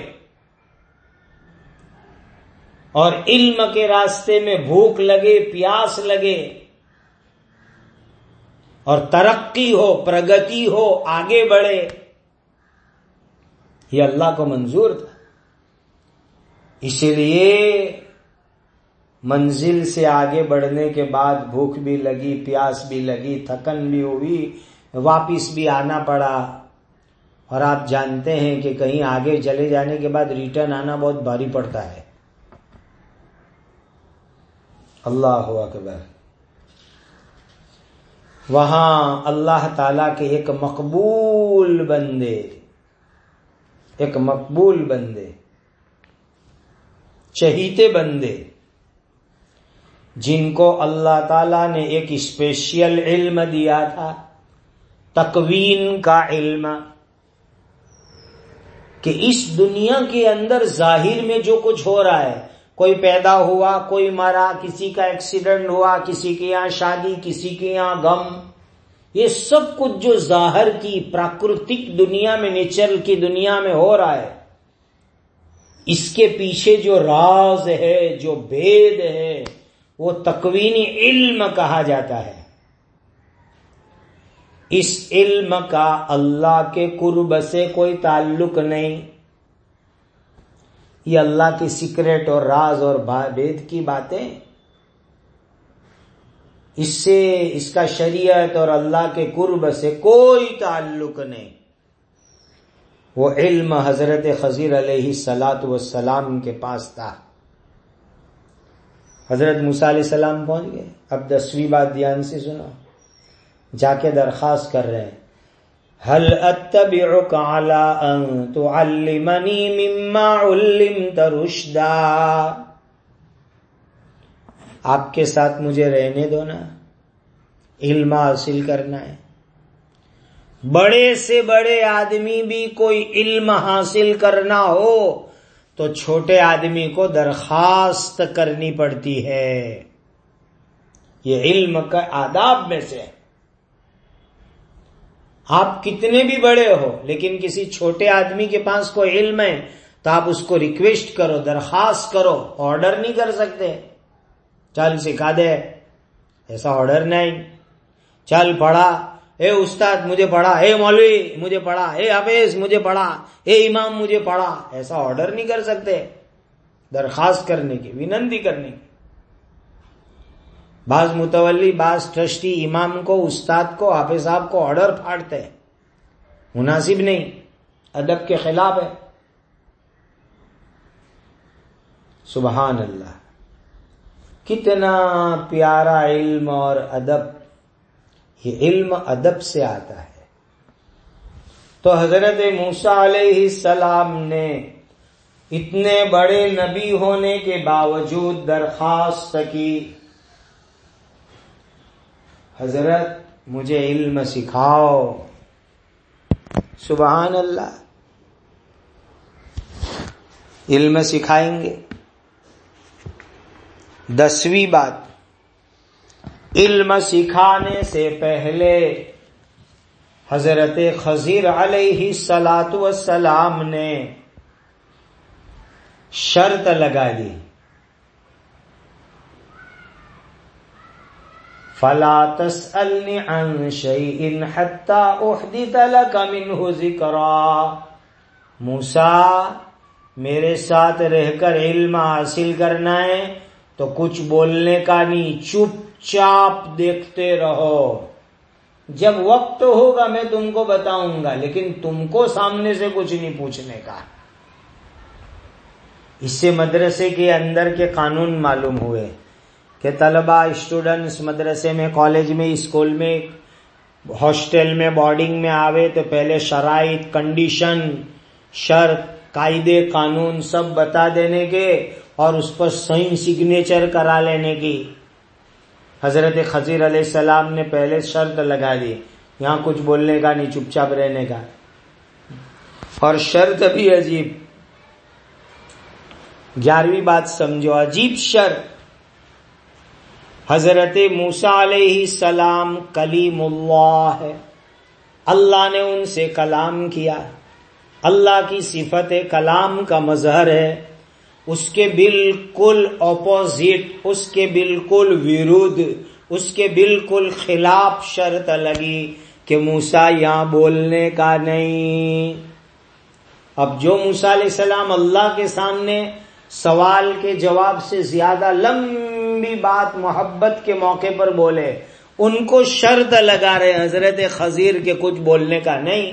اور علم کے راستے میں بھوک لگے، پیاس لگے، اور ترقی ہو، پرگتی ہو، آگے بڑھے، یہ اللہ کو منظور تھا۔ اسی لیے منزل سے آگے بڑھنے کے بعد بھوک بھی لگی، پیاس بھی لگی، تھکن بھی ہوئی، واپس بھی آنا پڑا۔ اور آپ جانتے ہیں کہ کہیں آگے چلے جانے کے بعد ریٹرن آنا بہت بھاری پڑتا ہے۔ اللہ اکبر۔ وہاں اللہ تعالی کے ایک مقبول بندے ایک مقبول بندے چہیتے بندے، جن کو اللہ تعالیٰ نے ایک اسپیشل علم دیا تھا، تکوین کا علم، کہ اس دنیا کے اندر ظاہر میں جو کچھ ہو رہا ہے، کوئی پیدا ہوا، کوئی مرا، کسی کا ایکسیڈنٹ ہوا، کسی کے یہاں شادی، کسی کے یہاں غم، یہ سب کچھ جو ظاہر کی پراکرتک دنیا میں، نیچر کی دنیا میں ہو رہا ہے، اس کے پیچھے جو راز ہے، جو بھید ہے، وہ تکوینی علم کہا جاتا ہے۔ اس علم کا اللہ کے قرب سے کوئی تعلق نہیں، یہ اللہ کی سیکرٹ اور راز اور بھید کی باتیں، اس سے اس کا شریعت اور اللہ کے قرب سے کوئی تعلق نہیں۔ وہ علم حضرت خضر علیہ الصلاۃ والسلام کے پاس تھا۔ حضرت موسیٰ علیہ السلام پہنچ گئے۔ اب دسویں بات دھیان سے سنو، جا کے درخواست کر رہے ہیں، هل اتبعك على ان تعلمني مما علمت رشدا، آپ کے ساتھ مجھے رہنے دو نا، علم حاصل کرنا ہے۔ بڑے سے بڑے آدمی بھی کوئی علم حاصل کرنا ہو تو چھوٹے آدمی کو درخواست کرنی پڑتی ہے، یہ علم کا آداب میں سے ہے۔ آپ کتنے بھی بڑے ہو لیکن کسی چھوٹے آدمی کے پاس کوئی علم ہے تو آپ اس کو ریکویسٹ کرو، درخواست کرو، آرڈر نہیں کر سکتے، چل سکھا دے، ایسا آرڈر نہیں۔ چل پڑھا، اے استاد مجھے پڑھا، اے مولوی مجھے پڑھا، اے حافظ مجھے پڑھا، اے امام مجھے پڑھا، ایسا آرڈر نہیں کر سکتے، درخواست کرنے کی، وننتی کرنے کی۔ بعض متولی، بعض ٹرسٹی امام کو، استاد کو، حافظ صاحب کو آرڈر پھاڑتے ہیں، مناسب نہیں، ادب کے خلاف ہے۔ سبحان اللہ، کتنا پیارا علم اور ادب، یہ علم ادب سے آتا ہے۔ تو حضرت موسیٰ علیہ السلام نے اتنے بڑے نبی ہونے کے باوجود درخواست کی، حضرت مجھے علم سکھاؤ۔ سبحان اللہ، علم سکھائیں گے۔ دسویں بات، علم سکھانے سے پہلے حضرت خضر علیہ الصلاۃ والسلام نے شرط لگا دی، فلا تسألنی عن شیء حتی احدث لک منہ ذکرا، موسیٰ میرے ساتھ رہ کر علم حاصل کرنا ہے تو کچھ بولنے کا نہیں، چپ چاپ دیکھتے رہو، جب وقت ہوگا میں تم کو بتاؤں گا، لیکن تم کو سامنے سے کچھ نہیں پوچھنے کا۔ اس سے مدرسے کے اندر کے قانون معلوم ہوئے کہ طلبہ، اسٹوڈنٹس مدرسے میں، کالج میں، اسکول میں، ہاسٹل میں، بورڈنگ میں آوے تو پہلے شرائط، کنڈیشن، شرط، قاعدے، قانون سب بتا دینے کے اور اس پر صحیح سگنیچر کرا لینے کی۔ حضرت خضر علیہ السلام نے پہلے شرط لگا دی، یہاں کچھ بولنے کا نہیں، چپ چاپ رہنے کا۔ اور شرط بھی عجیب، گیارہویں بات سمجھو، عجیب شرط، حضرت موسیٰ علیہ السلام کلیم اللہ ہے، اللہ نے ان سے کلام کیا، اللہ کی صفت کلام کا مظہر ہے، اس کے بالکل اپوزٹ، اس کے بالکل ورود، اس کے بالکل خلاف شرط لگی کہ موسیٰ یہاں بولنے کا نہیں۔ اب جو موسیٰ علیہ السلام اللہ کے سامنے سوال کے جواب سے زیادہ لمبی بات محبت کے موقع پر بولے، ان کو شرط لگا رہے حضرت خضر کے کچھ بولنے کا نہیں۔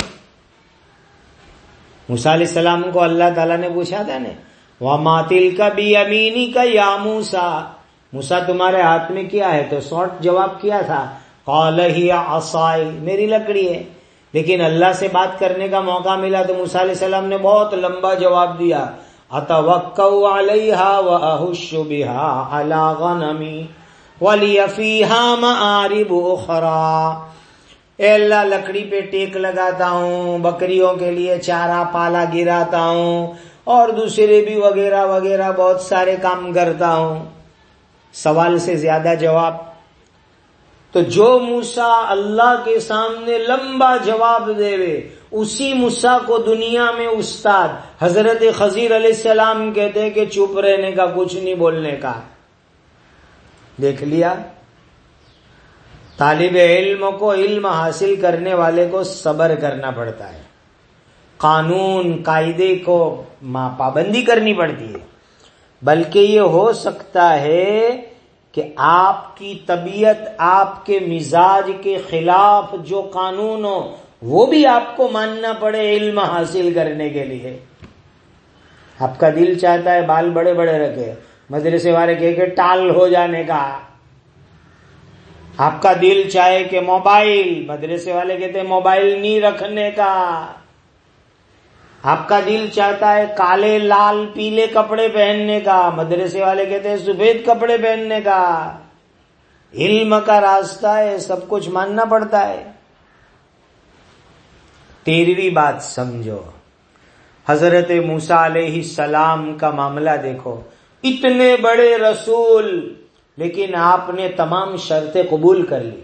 موسیٰ علیہ السلام کو اللہ تعالیٰ نے پوچھا تھا نا، وَمَا تِلْكَ بِيَمِينِكَ يَا موسیٰ، موسیٰ تمہارے ہاتھ میں کیا ہے؟ تو شارٹ جواب کیا تھا، قَالَ هِيَ عَصَايَ، میری لکڑی ہے۔ لیکن اللہ سے بات کرنے کا موقع ملا تو موسیٰ علیہ السلام نے بہت لمبا جواب دیا، أَتَوَكَّأُ عَلَيْهَا وَأَهُشُّ بِهَا عَلَى غَنَمِي وَلِيَ فِيهَا مَآرِبُ أُخْرَى، اے اللہ لکڑی پہ ٹیک لگاتا ہوں، بکریوں کے لیے چارہ پالا گراتا ہوں، اور دوسرے بھی وغیرہ وغیرہ بہت سارے کام کرتا ہوں۔ سوال سے زیادہ جواب۔ تو جو موسیٰ اللہ کے سامنے لمبا جواب دے وے، اسی موسیٰ کو دنیا میں استاد حضرت خضر علیہ السلام کہتے ہیں کہ چپ رہنے کا، کچھ نہیں بولنے کا۔ دیکھ لیا، طالب علم کو، علم حاصل کرنے والے کو صبر کرنا پڑتا ہے، قانون قاعدے کو پابندی کرنی پڑتی ہے۔ بلکہ یہ ہو سکتا ہے کہ آپ کی طبیعت، آپ کے مزاج کے خلاف جو قانون ہو وہ بھی آپ کو ماننا پڑے علم حاصل کرنے کے لیے۔ آپ کا دل چاہتا ہے بال بڑے بڑے رکھے، مدرسے والے کہے کہ ٹال ہو جانے کا۔ آپ کا دل چاہے کہ موبائل، مدرسے والے کہتے ہیں موبائل نہیں رکھنے کا۔ آپ کا دل چاہتا ہے کالے لال پیلے کپڑے پہننے کا، مدرسے والے کہتے ہیں سفید کپڑے پہننے کا۔ علم کا راستہ ہے، سب کچھ ماننا پڑتا ہے۔ تیرہویں بات سمجھو، حضرت موسیٰ علیہ السلام کا معاملہ دیکھو، اتنے بڑے رسول، لیکن آپ نے تمام شرطیں قبول کر لی،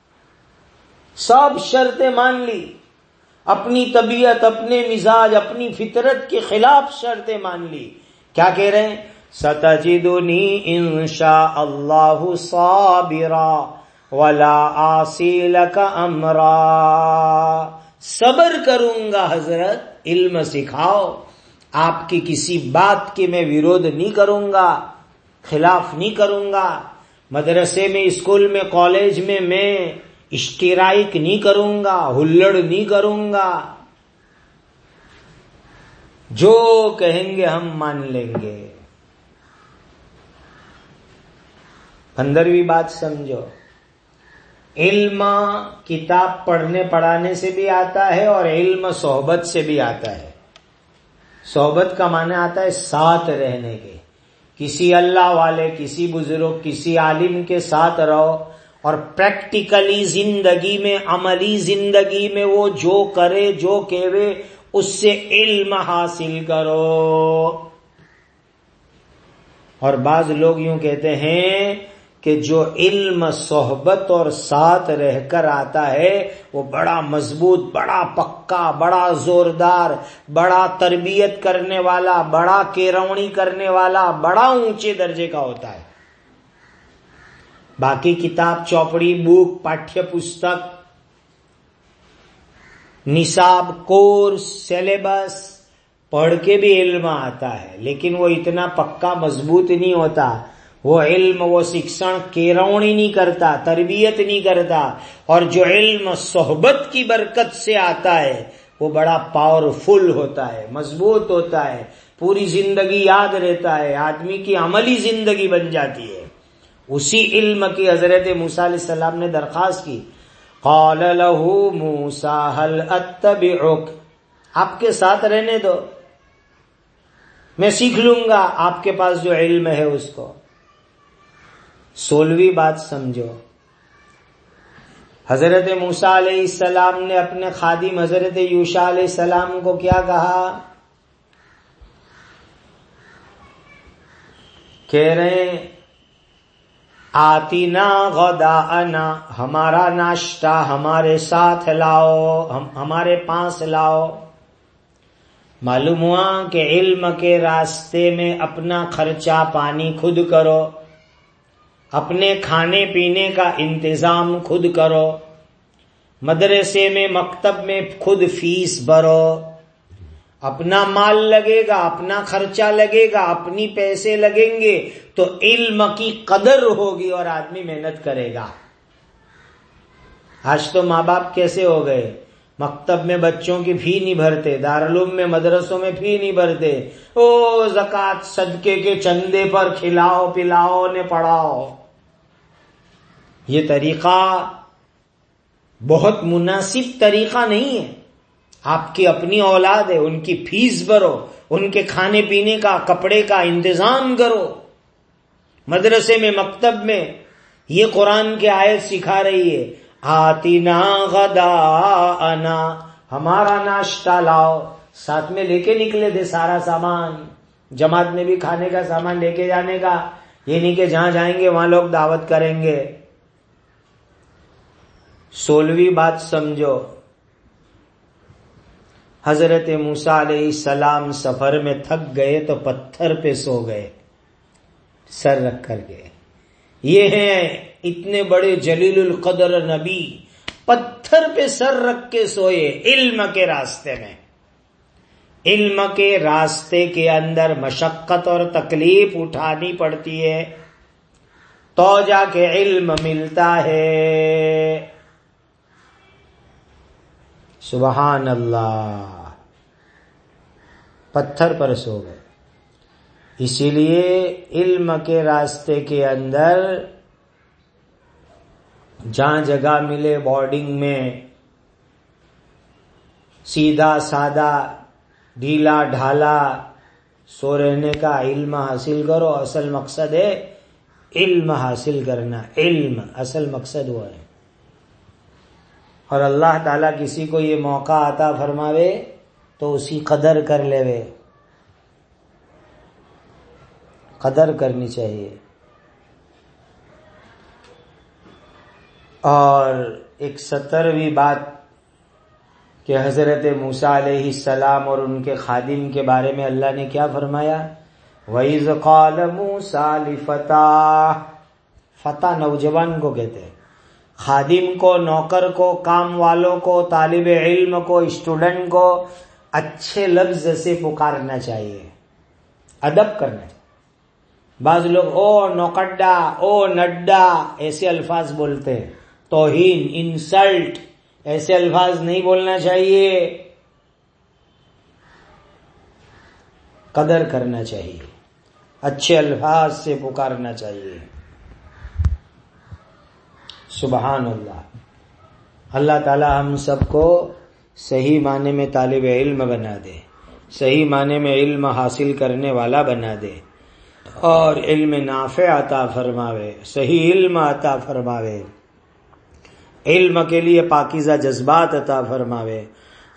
سب شرطیں مان لی، اپنی طبیعت، اپنے مزاج، اپنی فطرت کے خلاف شرطیں مان لی۔ کیا کہہ رہے ہیں؟ سَتَجِدُنِي إِن شَاءَ اللَّهُ صَابِرًا وَلَا عَاصِي لَكَ أَمْرًا، صبر کروں گا حضرت، علم سکھاؤ، آپ کی کسی بات کی میں ویرودھ نہیں کروں گا، خلاف نہیں کروں گا، مدرسے میں، اسکول میں، کالج میں میں اشتراک نہیں کروں گا، ہلڑ نہیں کروں گا، جو کہیں گے ہم مان لیں گے۔ پندرہویں بات سمجھو، علم کتاب پڑھنے پڑھانے سے بھی آتا ہے اور علم صحبت سے بھی آتا ہے۔ صحبت کا معنی آتا ہے ساتھ رہنے کے، کسی اللہ والے، کسی بزرگ، کسی عالم کے ساتھ رہو اور پریکٹیکلی زندگی میں، عملی زندگی میں وہ جو کرے، جو کہے، اس سے علم حاصل کرو۔ اور بعض لوگ یوں کہتے ہیں کہ جو علم صحبت اور ساتھ رہ کر آتا ہے وہ بڑا مضبوط، بڑا پکا، بڑا زوردار، بڑا تربیت کرنے والا، بڑا کیروڑی کرنے والا، بڑا اونچے درجے کا ہوتا ہے۔ باقی کتاب، چوپڑی، بک، پاٹھیہ پستک، نصاب، کورس، سیلیبس پڑھ کے بھی علم آتا ہے، لیکن وہ اتنا پکا مضبوط نہیں ہوتا۔ وہ علم، وہ شکشن کیروڑی نہیں کرتا، تربیت نہیں کرتا۔ اور جو علم صحبت کی برکت سے آتا ہے وہ بڑا پاورفل ہوتا ہے، مضبوط ہوتا ہے، پوری زندگی یاد رہتا ہے، آدمی کی عملی زندگی بن جاتی ہے۔ اسی علم کی حضرت موسیٰ علیہ السلام نے درخواست کی، قال له موسیٰ هل اتبعک، آپ کے ساتھ رہنے دو، میں سیکھ لوں گا آپ کے پاس جو علم ہے اس کو۔ سولہویں بات سمجھو، حضرت موسیٰ علیہ السلام نے اپنے خادم حضرت یوشع علیہ السلام کو کیا کہا؟ کہہ رہے ہیں آتینا غداءنا، ہمارا ناشتہ ہمارے ساتھ لاؤ، ہم ہمارے پاس لاؤ۔ معلوم ہوا کہ علم کے راستے میں اپنا خرچہ پانی خود کرو، اپنے کھانے پینے کا انتظام خود کرو، مدرسے میں مکتب میں خود فیس بھرو، اپنا مال لگے گا، اپنا خرچہ لگے گا، اپنی پیسے لگیں گے تو علم کی قدر ہوگی اور آدمی محنت کرے گا۔ آج تو ماں باپ کیسے ہو گئے، مکتب میں بچوں کی فی نہیں بھرتے، دارالعلوم میں مدرسوں میں فی نہیں بھرتے، او زکوٰۃ صدقے کے چندے پر کھلاؤ پلاؤ نے پڑھاؤ۔ یہ طریقہ بہت مناسب طریقہ نہیں ہے۔ آپ کی اپنی اولاد ہے، ان کی فیس بھرو، ان کے کھانے پینے کا کپڑے کا انتظام کرو۔ مدرسے میں مکتب میں یہ قرآن کی آیت سکھا رہی ہے آتینا غداءنا، ہمارا ناشتہ لاؤ، ساتھ میں لے کے نکلے تھے سارا سامان، جماعت میں بھی کھانے کا سامان لے کے جانے کا، یہ نہیں کہ جہاں جائیں گے وہاں لوگ دعوت کریں گے۔ سولہویں بات سمجھو، حضرت موسیٰ علیہ السلام سفر میں تھک گئے تو پتھر پہ سو گئے، سر رکھ کر کے۔ یہ ہیں اتنے بڑے جلیل القدر نبی، پتھر پہ سر رکھ کے سوئے علم کے راستے میں۔ علم کے راستے کے اندر مشقت اور تکلیف اٹھانی پڑتی ہے تو جا کے علم ملتا ہے۔ سبحان اللہ، پتھر پر سو گئے۔ اسی لیے علم کے راستے کے اندر جہاں جگہ ملے بورڈنگ میں سیدھا سادہ ڈھیلا ڈھالا سو رہنے کا علم حاصل کرو۔ اصل مقصد ہے علم حاصل کرنا، علم اصل مقصد وہ ہے۔ اور اللہ تعالیٰ کسی کو یہ موقع عطا فرماوے تو اسی قدر کر لے، قدر کرنی چاہیے۔ اور ایک سترویں بات کہ حضرت موسیٰ علیہ السلام اور ان کے خادم کے بارے میں اللہ نے کیا فرمایا؟ وَإِذْ قَالَ مُوسَىٰ لِفَتَاهُ، فتح نوجوان کو کہتے ہیں، خادم کو، نوکر کو، کام والوں کو، طالب علم کو، اسٹوڈنٹ کو اچھے لفظ سے پکارنا چاہیے، ادب کرنا چاہیے۔ بعض لوگ او نوکڈا، او نڈا ایسے الفاظ بولتے ہیں، توہین، انسلٹ، ایسے الفاظ نہیں بولنا چاہیے، قدر کرنا چاہیے، اچھے الفاظ سے پکارنا چاہیے۔ سبحان اللہ۔ اللہ تعالی ہم سب کو صحیح معنی میں طالب علم بنا دے، صحیح معنی میں علم حاصل کرنے والا بنا دے، اور علم نافع عطا فرماوے، صحیح علم عطا فرماوے، علم کے لیے پاکیزہ جذبات عطا فرماوے،